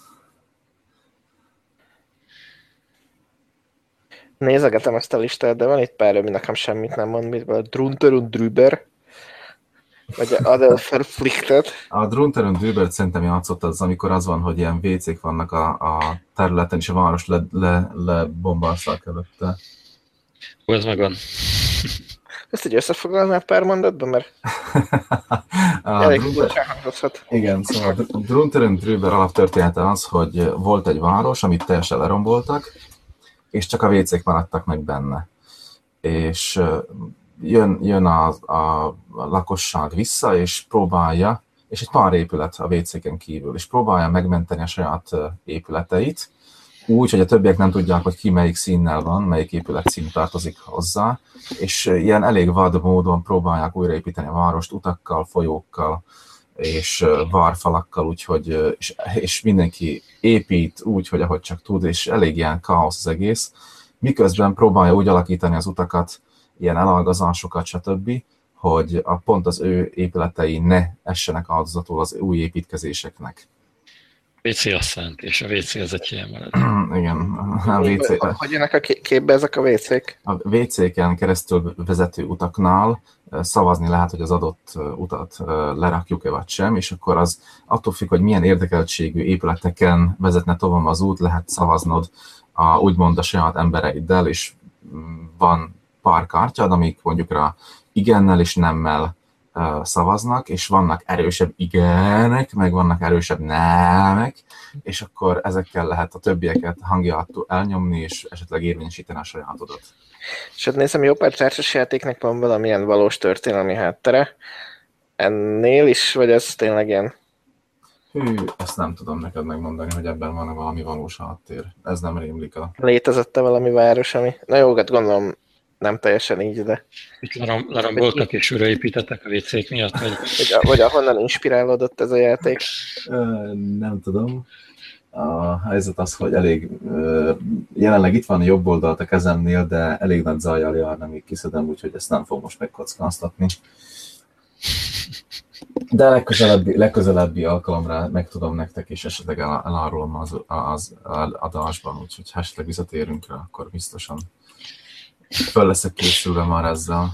Nézegetem ezt a listát, de van itt pár, ami nekem semmit nem mond, mint a Drunter und Drüber, vagy a Adel Verpflichtet. A Drunter und Drüber szerintem játszott az, amikor az van, hogy ilyen vécék vannak a, a területen, és a város lebombázták le, le előtte. Ó, ez megvan. Ezt így összefoglalnál pár mondatban, mert elég furcsán hangozhat. Igen, szóval a Drunter und Drüber alaptörténete az, hogy volt egy város, amit teljesen leromboltak, és csak a vécék maradtak meg benne. És jön, jön a, a, a lakosság vissza, és próbálja, és egy pár épület a vécéken kívül, és próbálja megmenteni a saját épületeit, úgy, hogy a többiek nem tudják, hogy ki melyik színnel van, melyik épület szín tartozik hozzá, és ilyen elég vad módon próbálják újraépíteni a várost utakkal, folyókkal, és várfalakkal, úgyhogy, és, és mindenki épít úgy, hogy ahogy csak tud, és elég ilyen káosz az egész, miközben próbálja úgy alakítani az utakat, ilyen elágazásokat, stb., hogy a, pont az ő épületei ne essenek áldozatul az új építkezéseknek. vé cé a szent, és a vé cé az egy ilyen marad. Igen. A vé cé... Hogy jönnek a képbe ezek a vécék? A vécéken keresztül vezető utaknál szavazni lehet, hogy az adott utat lerakjuk-e vagy sem, és akkor az attól függ, hogy milyen érdekeltségű épületeken vezetne tovább az út, lehet szavaznod a, úgymond a saját embereiddel, és van pár kártyád, amik mondjuk rá igennel és nemmel szavaznak, és vannak erősebb igenek, meg vannak erősebb nemek, és akkor ezekkel lehet a többieket hangjától elnyomni, és esetleg érvényesíteni a sajátodat. És hát nézem, jó pár társasjátéknek van valamilyen valós történelmi háttere. Ennél is, vagy ez tényleg ilyen? Hű, ezt nem tudom neked megmondani, hogy ebben van valami valós háttér. Ez nem rémlik el. Létezett-e valami város, ami... Na jó, hát gondolom nem teljesen így, de... Itt lerom, leromboltak és újraépítettek a vécék miatt, vagy... Vagy, vagy ahonnan inspirálódott ez a játék. Nem tudom. A helyzet az, hogy elég... Jelenleg itt van a jobb oldalt a kezemnél, de elég nagy zajjal jár, amíg kiszedem, úgyhogy ezt nem fog most megkockáztatni. De legközelebbi, legközelebbi alkalomra megtudom nektek, és esetleg el, elárulom az, az adásban, úgyhogy ha esetleg visszatérünk rá, akkor biztosan föl leszek készülve már ezzel.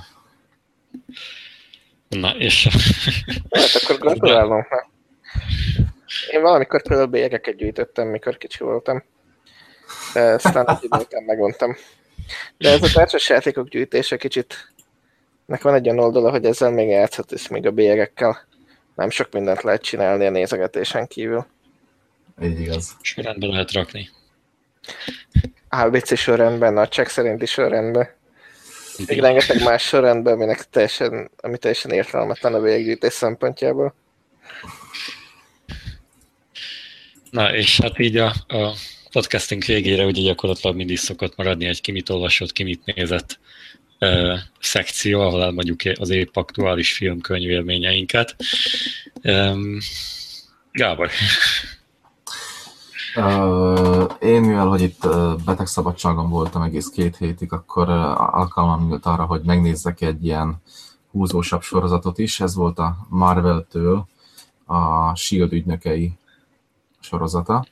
Na, és... Hát akkor gratulálom. Én valamikor például bélyegeket gyűjtöttem, mikor kicsi voltam. De aztán egy idő után meguntam. De ez a társas játékok gyűjtése kicsit... Nek van egy olyan oldala, hogy ezzel még játszhat, és még a bélyegekkel nem sok mindent lehet csinálni a nézegetésen kívül. Így igaz. Sorrendben lehet rakni. á bé cé sorrendben, nagyság szerinti sorrendben. Még rengeteg más sorrendben, aminek teljesen, ami teljesen értelmetlen a bélyeggyűjtés szempontjából. Na, és hát így a, a podcasting végére ugye gyakorlatilag mindig szokott maradni egy ki mit olvasott, ki mit nézett uh, szekció, ahol elmondjuk az épp aktuális filmkönyv élményeinket. Um, Gábor. Uh, én, mivel hogy itt betegszabadságon voltam egész két hétig, akkor uh, alkalmam nyílt arra, hogy megnézzek egy ilyen húzósabb sorozatot is. Ez volt a Marvel-től a Shield ügynökei sorozata,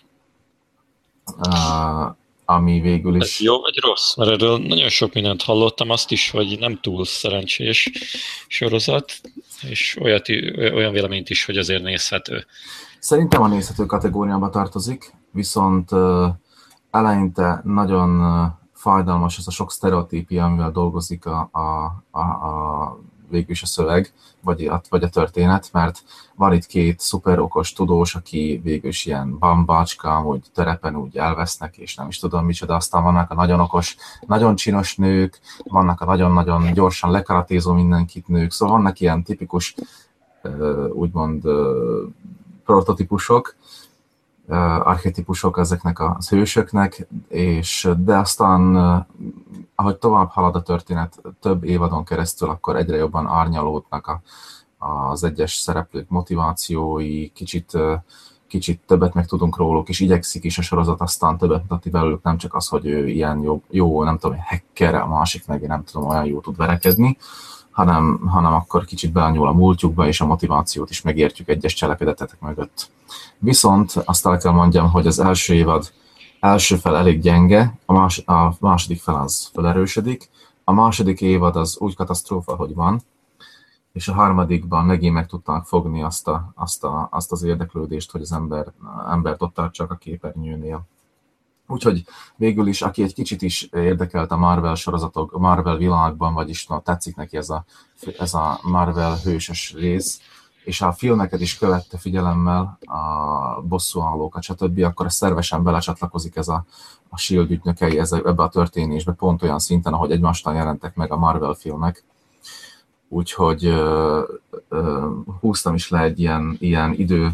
uh, ami végül is... Ez jó vagy rossz? Mert erről nagyon sok mindent hallottam, azt is, hogy nem túl szerencsés sorozat, és olyat, olyan véleményt is, hogy azért nézhető. Szerintem a nézhető kategóriába tartozik, viszont uh, eleinte nagyon uh, fájdalmas ez a sok sztereotípia, amivel dolgozik a, a, a, a végül is a szöveg, vagy a, vagy a történet, mert van itt két szuper okos tudós, aki végül is ilyen bambácska, hogy terepen úgy elvesznek, és nem is tudom micsoda, aztán vannak a nagyon okos, nagyon csinos nők, vannak a nagyon-nagyon gyorsan lekaratézó mindenkit nők, szóval vannak ilyen tipikus, uh, úgymond uh, prototípusok, uh, archetipusok ezeknek a hősöknek, és, de aztán, uh, ahogy tovább halad a történet több évadon keresztül, akkor egyre jobban árnyalódnak a, az egyes szereplők motivációi, kicsit, uh, kicsit többet meg tudunk róluk, és igyekszik is a sorozat aztán többet mutatni belőlük, nem csak az, hogy ő ilyen jó, jó nem tudom, hacker, a másik meg nem tudom, olyan jó tud verekedni, hanem, hanem akkor kicsit belanyúl a múltjukba, és a motivációt is megértjük egyes cselekedetek mögött. Viszont azt el kell mondjam, hogy az első évad első fel elég gyenge, a, más, a második fel az felerősödik, a második évad az úgy katasztrófa, hogy van, és a harmadikban megint meg tudták fogni azt, a, azt, a, azt az érdeklődést, hogy az ember, embert ott tartsak a képernyőnél. Úgyhogy végül is, aki egy kicsit is érdekelt a Marvel sorozatok, a Marvel világban, vagyis na, tetszik neki ez a, ez a Marvel hősös rész, és a filmeket is követte figyelemmel, a bosszúállókat, stb., akkor szervesen belecsatlakozik ez a, a Shield ügynökei ez, ebbe a történésbe, pont olyan szinten, ahogy egymástan jelentek meg a Marvel filmek. Úgyhogy uh, uh, húztam is le egy ilyen, ilyen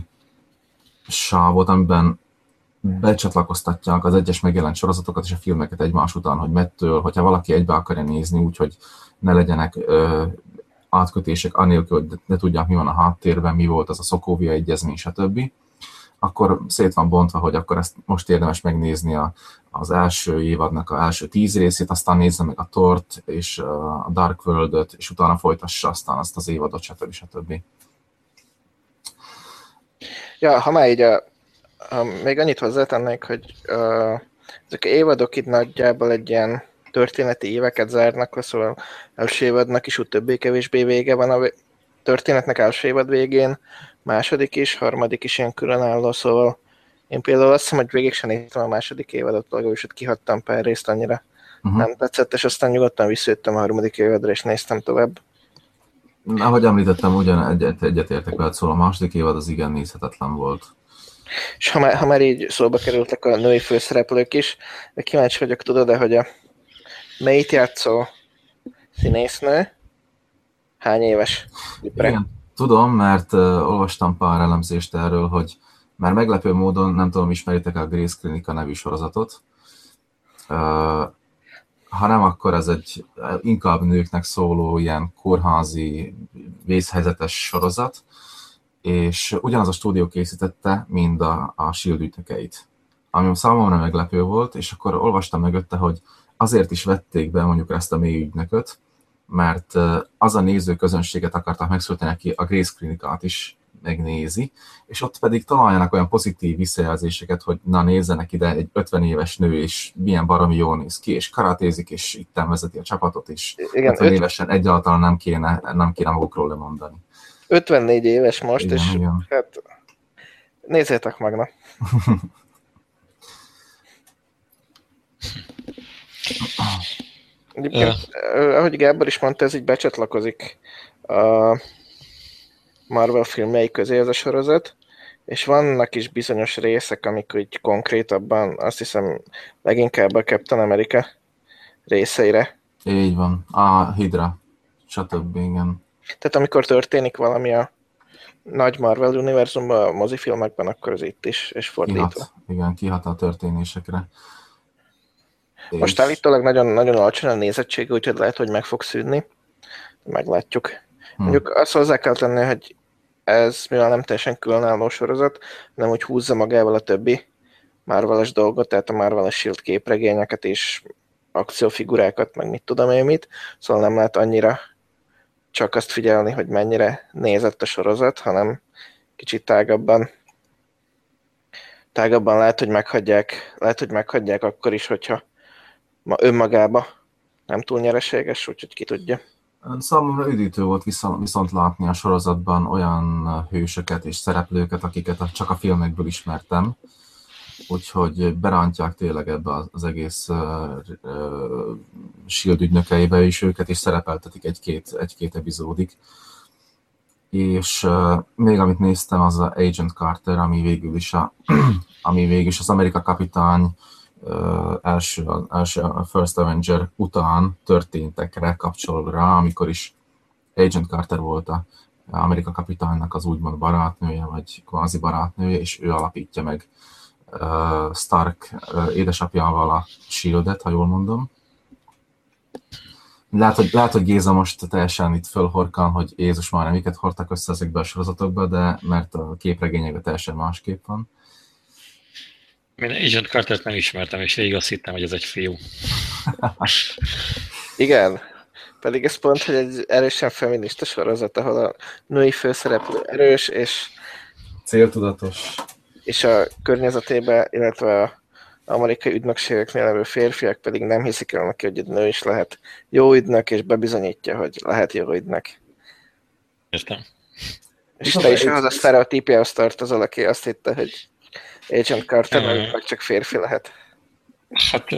idősávot, amiben becsatlakoztatják az egyes megjelent sorozatokat és a filmeket egymás után, hogy mettől, hogyha valaki egybe akarja nézni, úgyhogy ne legyenek uh, átkötések anélkül, hogy ne tudják, mi van a háttérben, mi volt az a Szokóvia egyezmény, stb., akkor szét van bontva, hogy akkor ezt most érdemes megnézni a, az első évadnak az első tíz részét, aztán nézze meg a Thort és a Dark World-öt, és utána folytassa aztán azt az évadot, stb. stb. Ja, ha már így a, a, még annyit hozzátennék, hogy a, ezek a évadok itt nagyjából egy ilyen történeti éveket zárnak, szóval első évadnak is úgy többé-kevésbé vége van a történetnek első évad végén, második is, harmadik is ilyen különálló, szóval én például azt hiszem, hogy végig sem néztem a második évadot, legalábbis ott kihagytam pár részt, annyira uh-huh. nem tetszett, és aztán nyugodtan visszajöttem a harmadik évadra, és néztem tovább. Ahogy említettem, ugyan egyet, egyetértek veled, szóval a második évad az igen nézhetetlen volt. És ha már, ha már így szóba kerültek a női főszereplők is, de kíváncsi vagyok, tudod-e, hogy a May-t játszó színésznő hány éves? Igen, tudom, mert uh, olvastam pár elemzést erről, hogy Mert meglepő módon, nem tudom, ismeritek a Grace Klinika nevű sorozatot. Uh, ha nem, akkor ez egy inkább nőknek szóló ilyen kórházi, vészhelyzetes sorozat, és ugyanaz a stúdió készítette, mind a, a Shield ügynökeit. Ami számomra meglepő volt, és akkor olvastam mögötte, hogy azért is vették be mondjuk ezt a mély ügynököt, mert az a néző közönséget akartak megszólítani, aki a Grace Klinikát is megnézi, és ott pedig találjanak olyan pozitív visszajelzéseket, hogy na nézzenek ide, egy ötven éves nő, és milyen baromi jól néz ki, és karatézik, és itten vezeti a csapatot is. Igen, ötven évesen egyáltalán nem kéne, nem kéne magukról lemondani. ötvennégy éves most, igen, és igen. Hát nézzétek meg, na. Egyébként, uh. ahogy Gábor is mondta, ez így becsatlakozik a Marvel filmjei közé ez a sorozat, és vannak is bizonyos részek, amik úgy konkrétabban, azt hiszem, leginkább a Captain America részeire. Így van. A Hydra, stb. Igen. Tehát amikor történik valami a nagy Marvel univerzumban, a mozifilmekben, akkor az itt is, és fordítva. Kihat, igen, kihat a történésekre. Most állítólag nagyon, nagyon alacsony a nézettség, úgyhogy lehet, hogy meg fog szűnni. Meglátjuk. Hmm. Mondjuk azt hozzá kell tenni, hogy ez, mivel nem teljesen különálló sorozat, nem úgy húzza magával a többi Marvel-es dolgot, tehát a Marvel-es Shield képregényeket és akciófigurákat, meg mit tudom én mit, szóval nem lehet annyira csak azt figyelni, hogy mennyire nézett a sorozat, hanem kicsit tágabban tágabban lehet, hogy meghagyják, lehet, hogy meghagyják akkor is, hogyha ma önmagába nem túl nyereséges, úgyhogy ki tudja. Számomra üdítő volt viszont, viszont látni a sorozatban olyan hősöket és szereplőket, akiket csak a filmekből ismertem, úgyhogy berántják tényleg ebbe az egész uh, uh, Shield ügynökeibe is őket, és szerepeltetik egy-két, egy-két epizódig. És uh, még amit néztem, az a Agent Carter, ami végül is, a, ami végül is az Amerika kapitány uh, első, első a First Avenger után történtekre kapcsol rá, amikor is Agent Carter volt a Amerika kapitánynak az úgymond barátnője, vagy kvázi barátnője, és ő alapítja meg uh, Stark uh, édesapjával a Shieldet, ha jól mondom. Lehet, hogy, lehet, hogy Géza most teljesen itt fölhorkan, hogy Jézus már nem miket hordtak össze ezekbe a sorozatokba, de mert a képregényekben teljesen másképp van. Én Agent Cartert nem ismertem, és végig azt hittem, hogy ez egy fiú. Igen, pedig ez pont, hogy egy erősen feminista sorozat, ahol a női főszereplő erős, és céltudatos. És a környezetében, illetve a amerikai ügynökségeknél levő férfiak pedig nem hiszik el neki, hogy egy nő is lehet jó ügynök, és bebizonyítja, hogy lehet jó ügynök. Értem. És te is az a sztereotípiához tartozol, aki azt hitte, hogy Agent Carter meg csak férfi lehet. Hát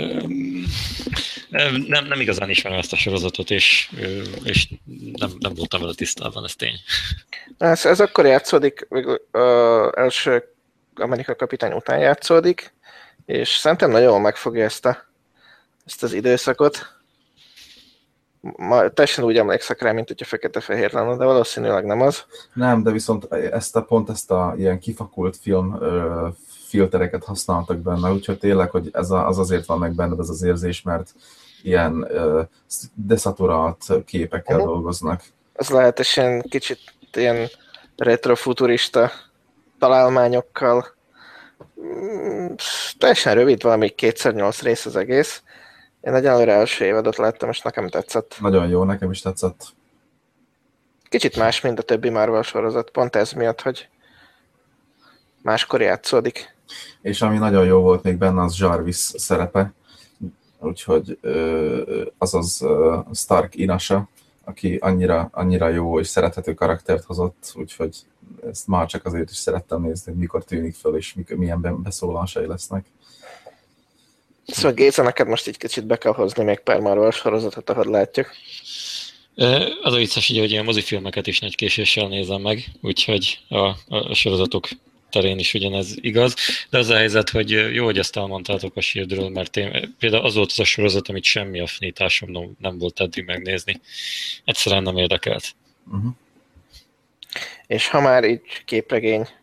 nem, nem igazán ismerem ezt a sorozatot, és, és nem, nem voltam vele tisztában, ez tény. Ez, ez akkor játszódik, az első Amerika kapitány után játszódik, és szerintem nagyon jól megfogja ezt, a, ezt az időszakot. Ma teljesen úgy emlékszek rá, mint hogyha fekete-fehér lenne, de valószínűleg nem az. Nem, de viszont ezt a, pont ezt a ilyen kifakult film ö, filtereket használtak benne, úgyhogy tényleg, hogy ez a, az azért van meg benned ez az érzés, mert ilyen ö, deszaturált képekkel uh-huh. dolgoznak. Ez lehet, és ilyen kicsit ilyen retrofuturista találmányokkal. Teljesen rövid, valami kétszer nyolc rész az egész. Én egyelőre első évadot láttam, és nekem tetszett. Nagyon jó, nekem is tetszett. Kicsit más, mint a többi Marvel sorozat, pont ez miatt, hogy máskor játszódik. És ami nagyon jó volt még benne, az Jarvis szerepe, úgyhogy azaz Stark Inasa, aki annyira, annyira jó és szerethető karaktert hozott, úgyhogy ezt már csak azért is szerettem nézni, hogy mikor tűnik föl, és milyen beszólásai lesznek. Szóval Géza, neked most egy kicsit be kell hozni még pár Marvel sorozatot, ahogy látjuk. Az a vicces, hogy én a mozifilmeket is nagy késéssel nézem meg, úgyhogy a, a sorozatok terén is ugyanez igaz, de az a helyzet, hogy jó, hogy ezt elmondtátok a Shieldről, mert én, például az volt az a sorozat, amit semmi affinitásom nem, nem volt eddig megnézni. Egyszerűen nem érdekelt. Uh-huh. És ha már így képregény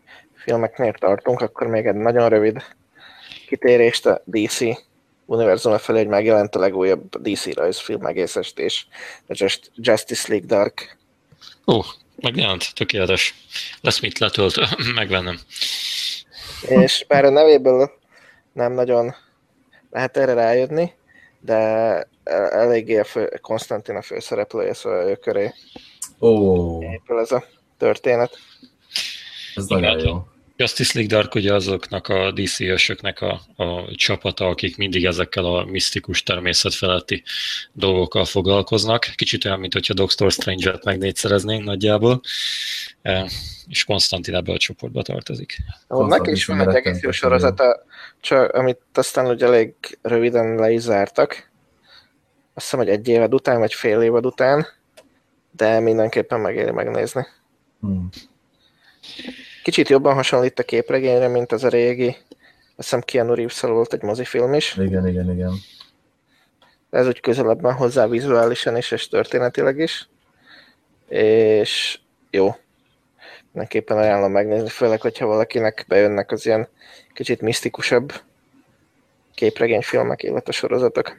filmeknél tartunk, akkor még egy nagyon rövid kitérést a dé cé univerzum felé, hogy megjelent a legújabb dé cé rajzfilm egészestés, a Just, Justice League Dark. Ó, megjelent, tökéletes. Lesz mit letölt, megvennem. És bár a nevéből nem nagyon lehet erre rájönni, de eléggé a fő, Konstantin a főszereplője, szóval ő köré Ó, épül ez a történet. ez nagyon jó. Justice League Dark ugye azoknak a dé cé-ösöknek a, a csapata, akik mindig ezekkel a misztikus természetfeletti dolgokkal foglalkoznak. Kicsit olyan, mint hogyha Doctor Strange-et megnégyszereznénk nagyjából, e, és Konstantin ebbe a csoportba tartozik. Ahol neki is van egy egész jó sorozata, csak, amit aztán ugye elég röviden le is zártak. Azt hiszem, hogy egy évad után, vagy fél évad után, de mindenképpen megéri megnézni. Hmm. Kicsit jobban hasonlít a képregényre, mint az a régi. Azt hiszem Keanu Reeves-szal volt egy mozifilm is. Igen, igen, igen. De ez úgy közelebben hozzá vizuálisan is, és történetileg is. És jó. Mindenképpen ajánlom megnézni, főleg, hogyha valakinek bejönnek az ilyen kicsit misztikusabb képregényfilmek, illetve sorozatok.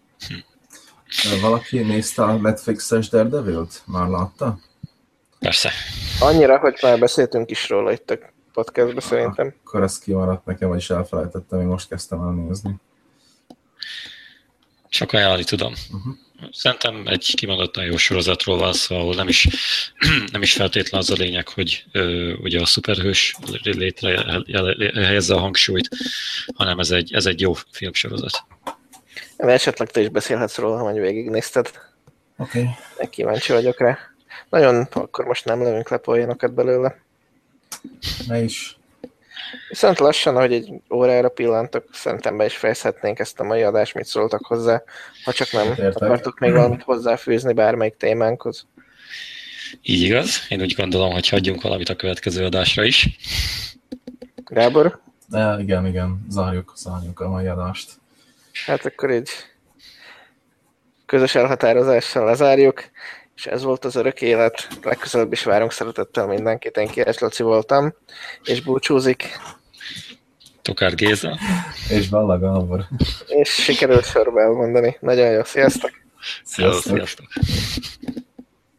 Valaki nézte a Netflixes Daredevil-t? Már látta? Persze. Annyira, hogy már beszéltünk is róla itt a podcastban szerintem. Akkor ez kimaradt nekem, vagyis elfelejtettem, én most kezdtem el nézni. Csak ajánlani tudom. Uh-huh. Szerintem egy kimondottan jó sorozatról van szó, ahol nem is, nem is feltétlen az a lényeg, hogy ö, ugye a szuperhős létre helyezze a hangsúlyt, hanem ez egy, ez egy jó filmsorozat. De esetleg te is beszélhetsz róla, hogy végignézted. Oké. Okay. Kíváncsi vagyok rá. Nagyon, akkor most nem lövünk le poénokat belőle. Ne is. Viszont lassan, ahogy egy órára pillantok, szerintem be is fejezhetnénk ezt a mai adást, mit szóltak hozzá, ha csak nem Értek. akartok még valamit hozzáfűzni bármelyik témánkhoz. Így igaz. Én úgy gondolom, hogy hagyjunk valamit a következő adásra is. Gábor? De igen, igen, zárjuk, zárjuk a mai adást. Hát akkor így közös elhatározással lezárjuk, és ez volt az örök élet. Legközelebb is várunk szeretettel mindenkit. Én Király Laci voltam, és búcsúzik. Tokár Géza. És Balla Gábor. És sikerült sorba elmondani. Nagyon jó, sziasztok! Sziasztok! Hello, sziasztok.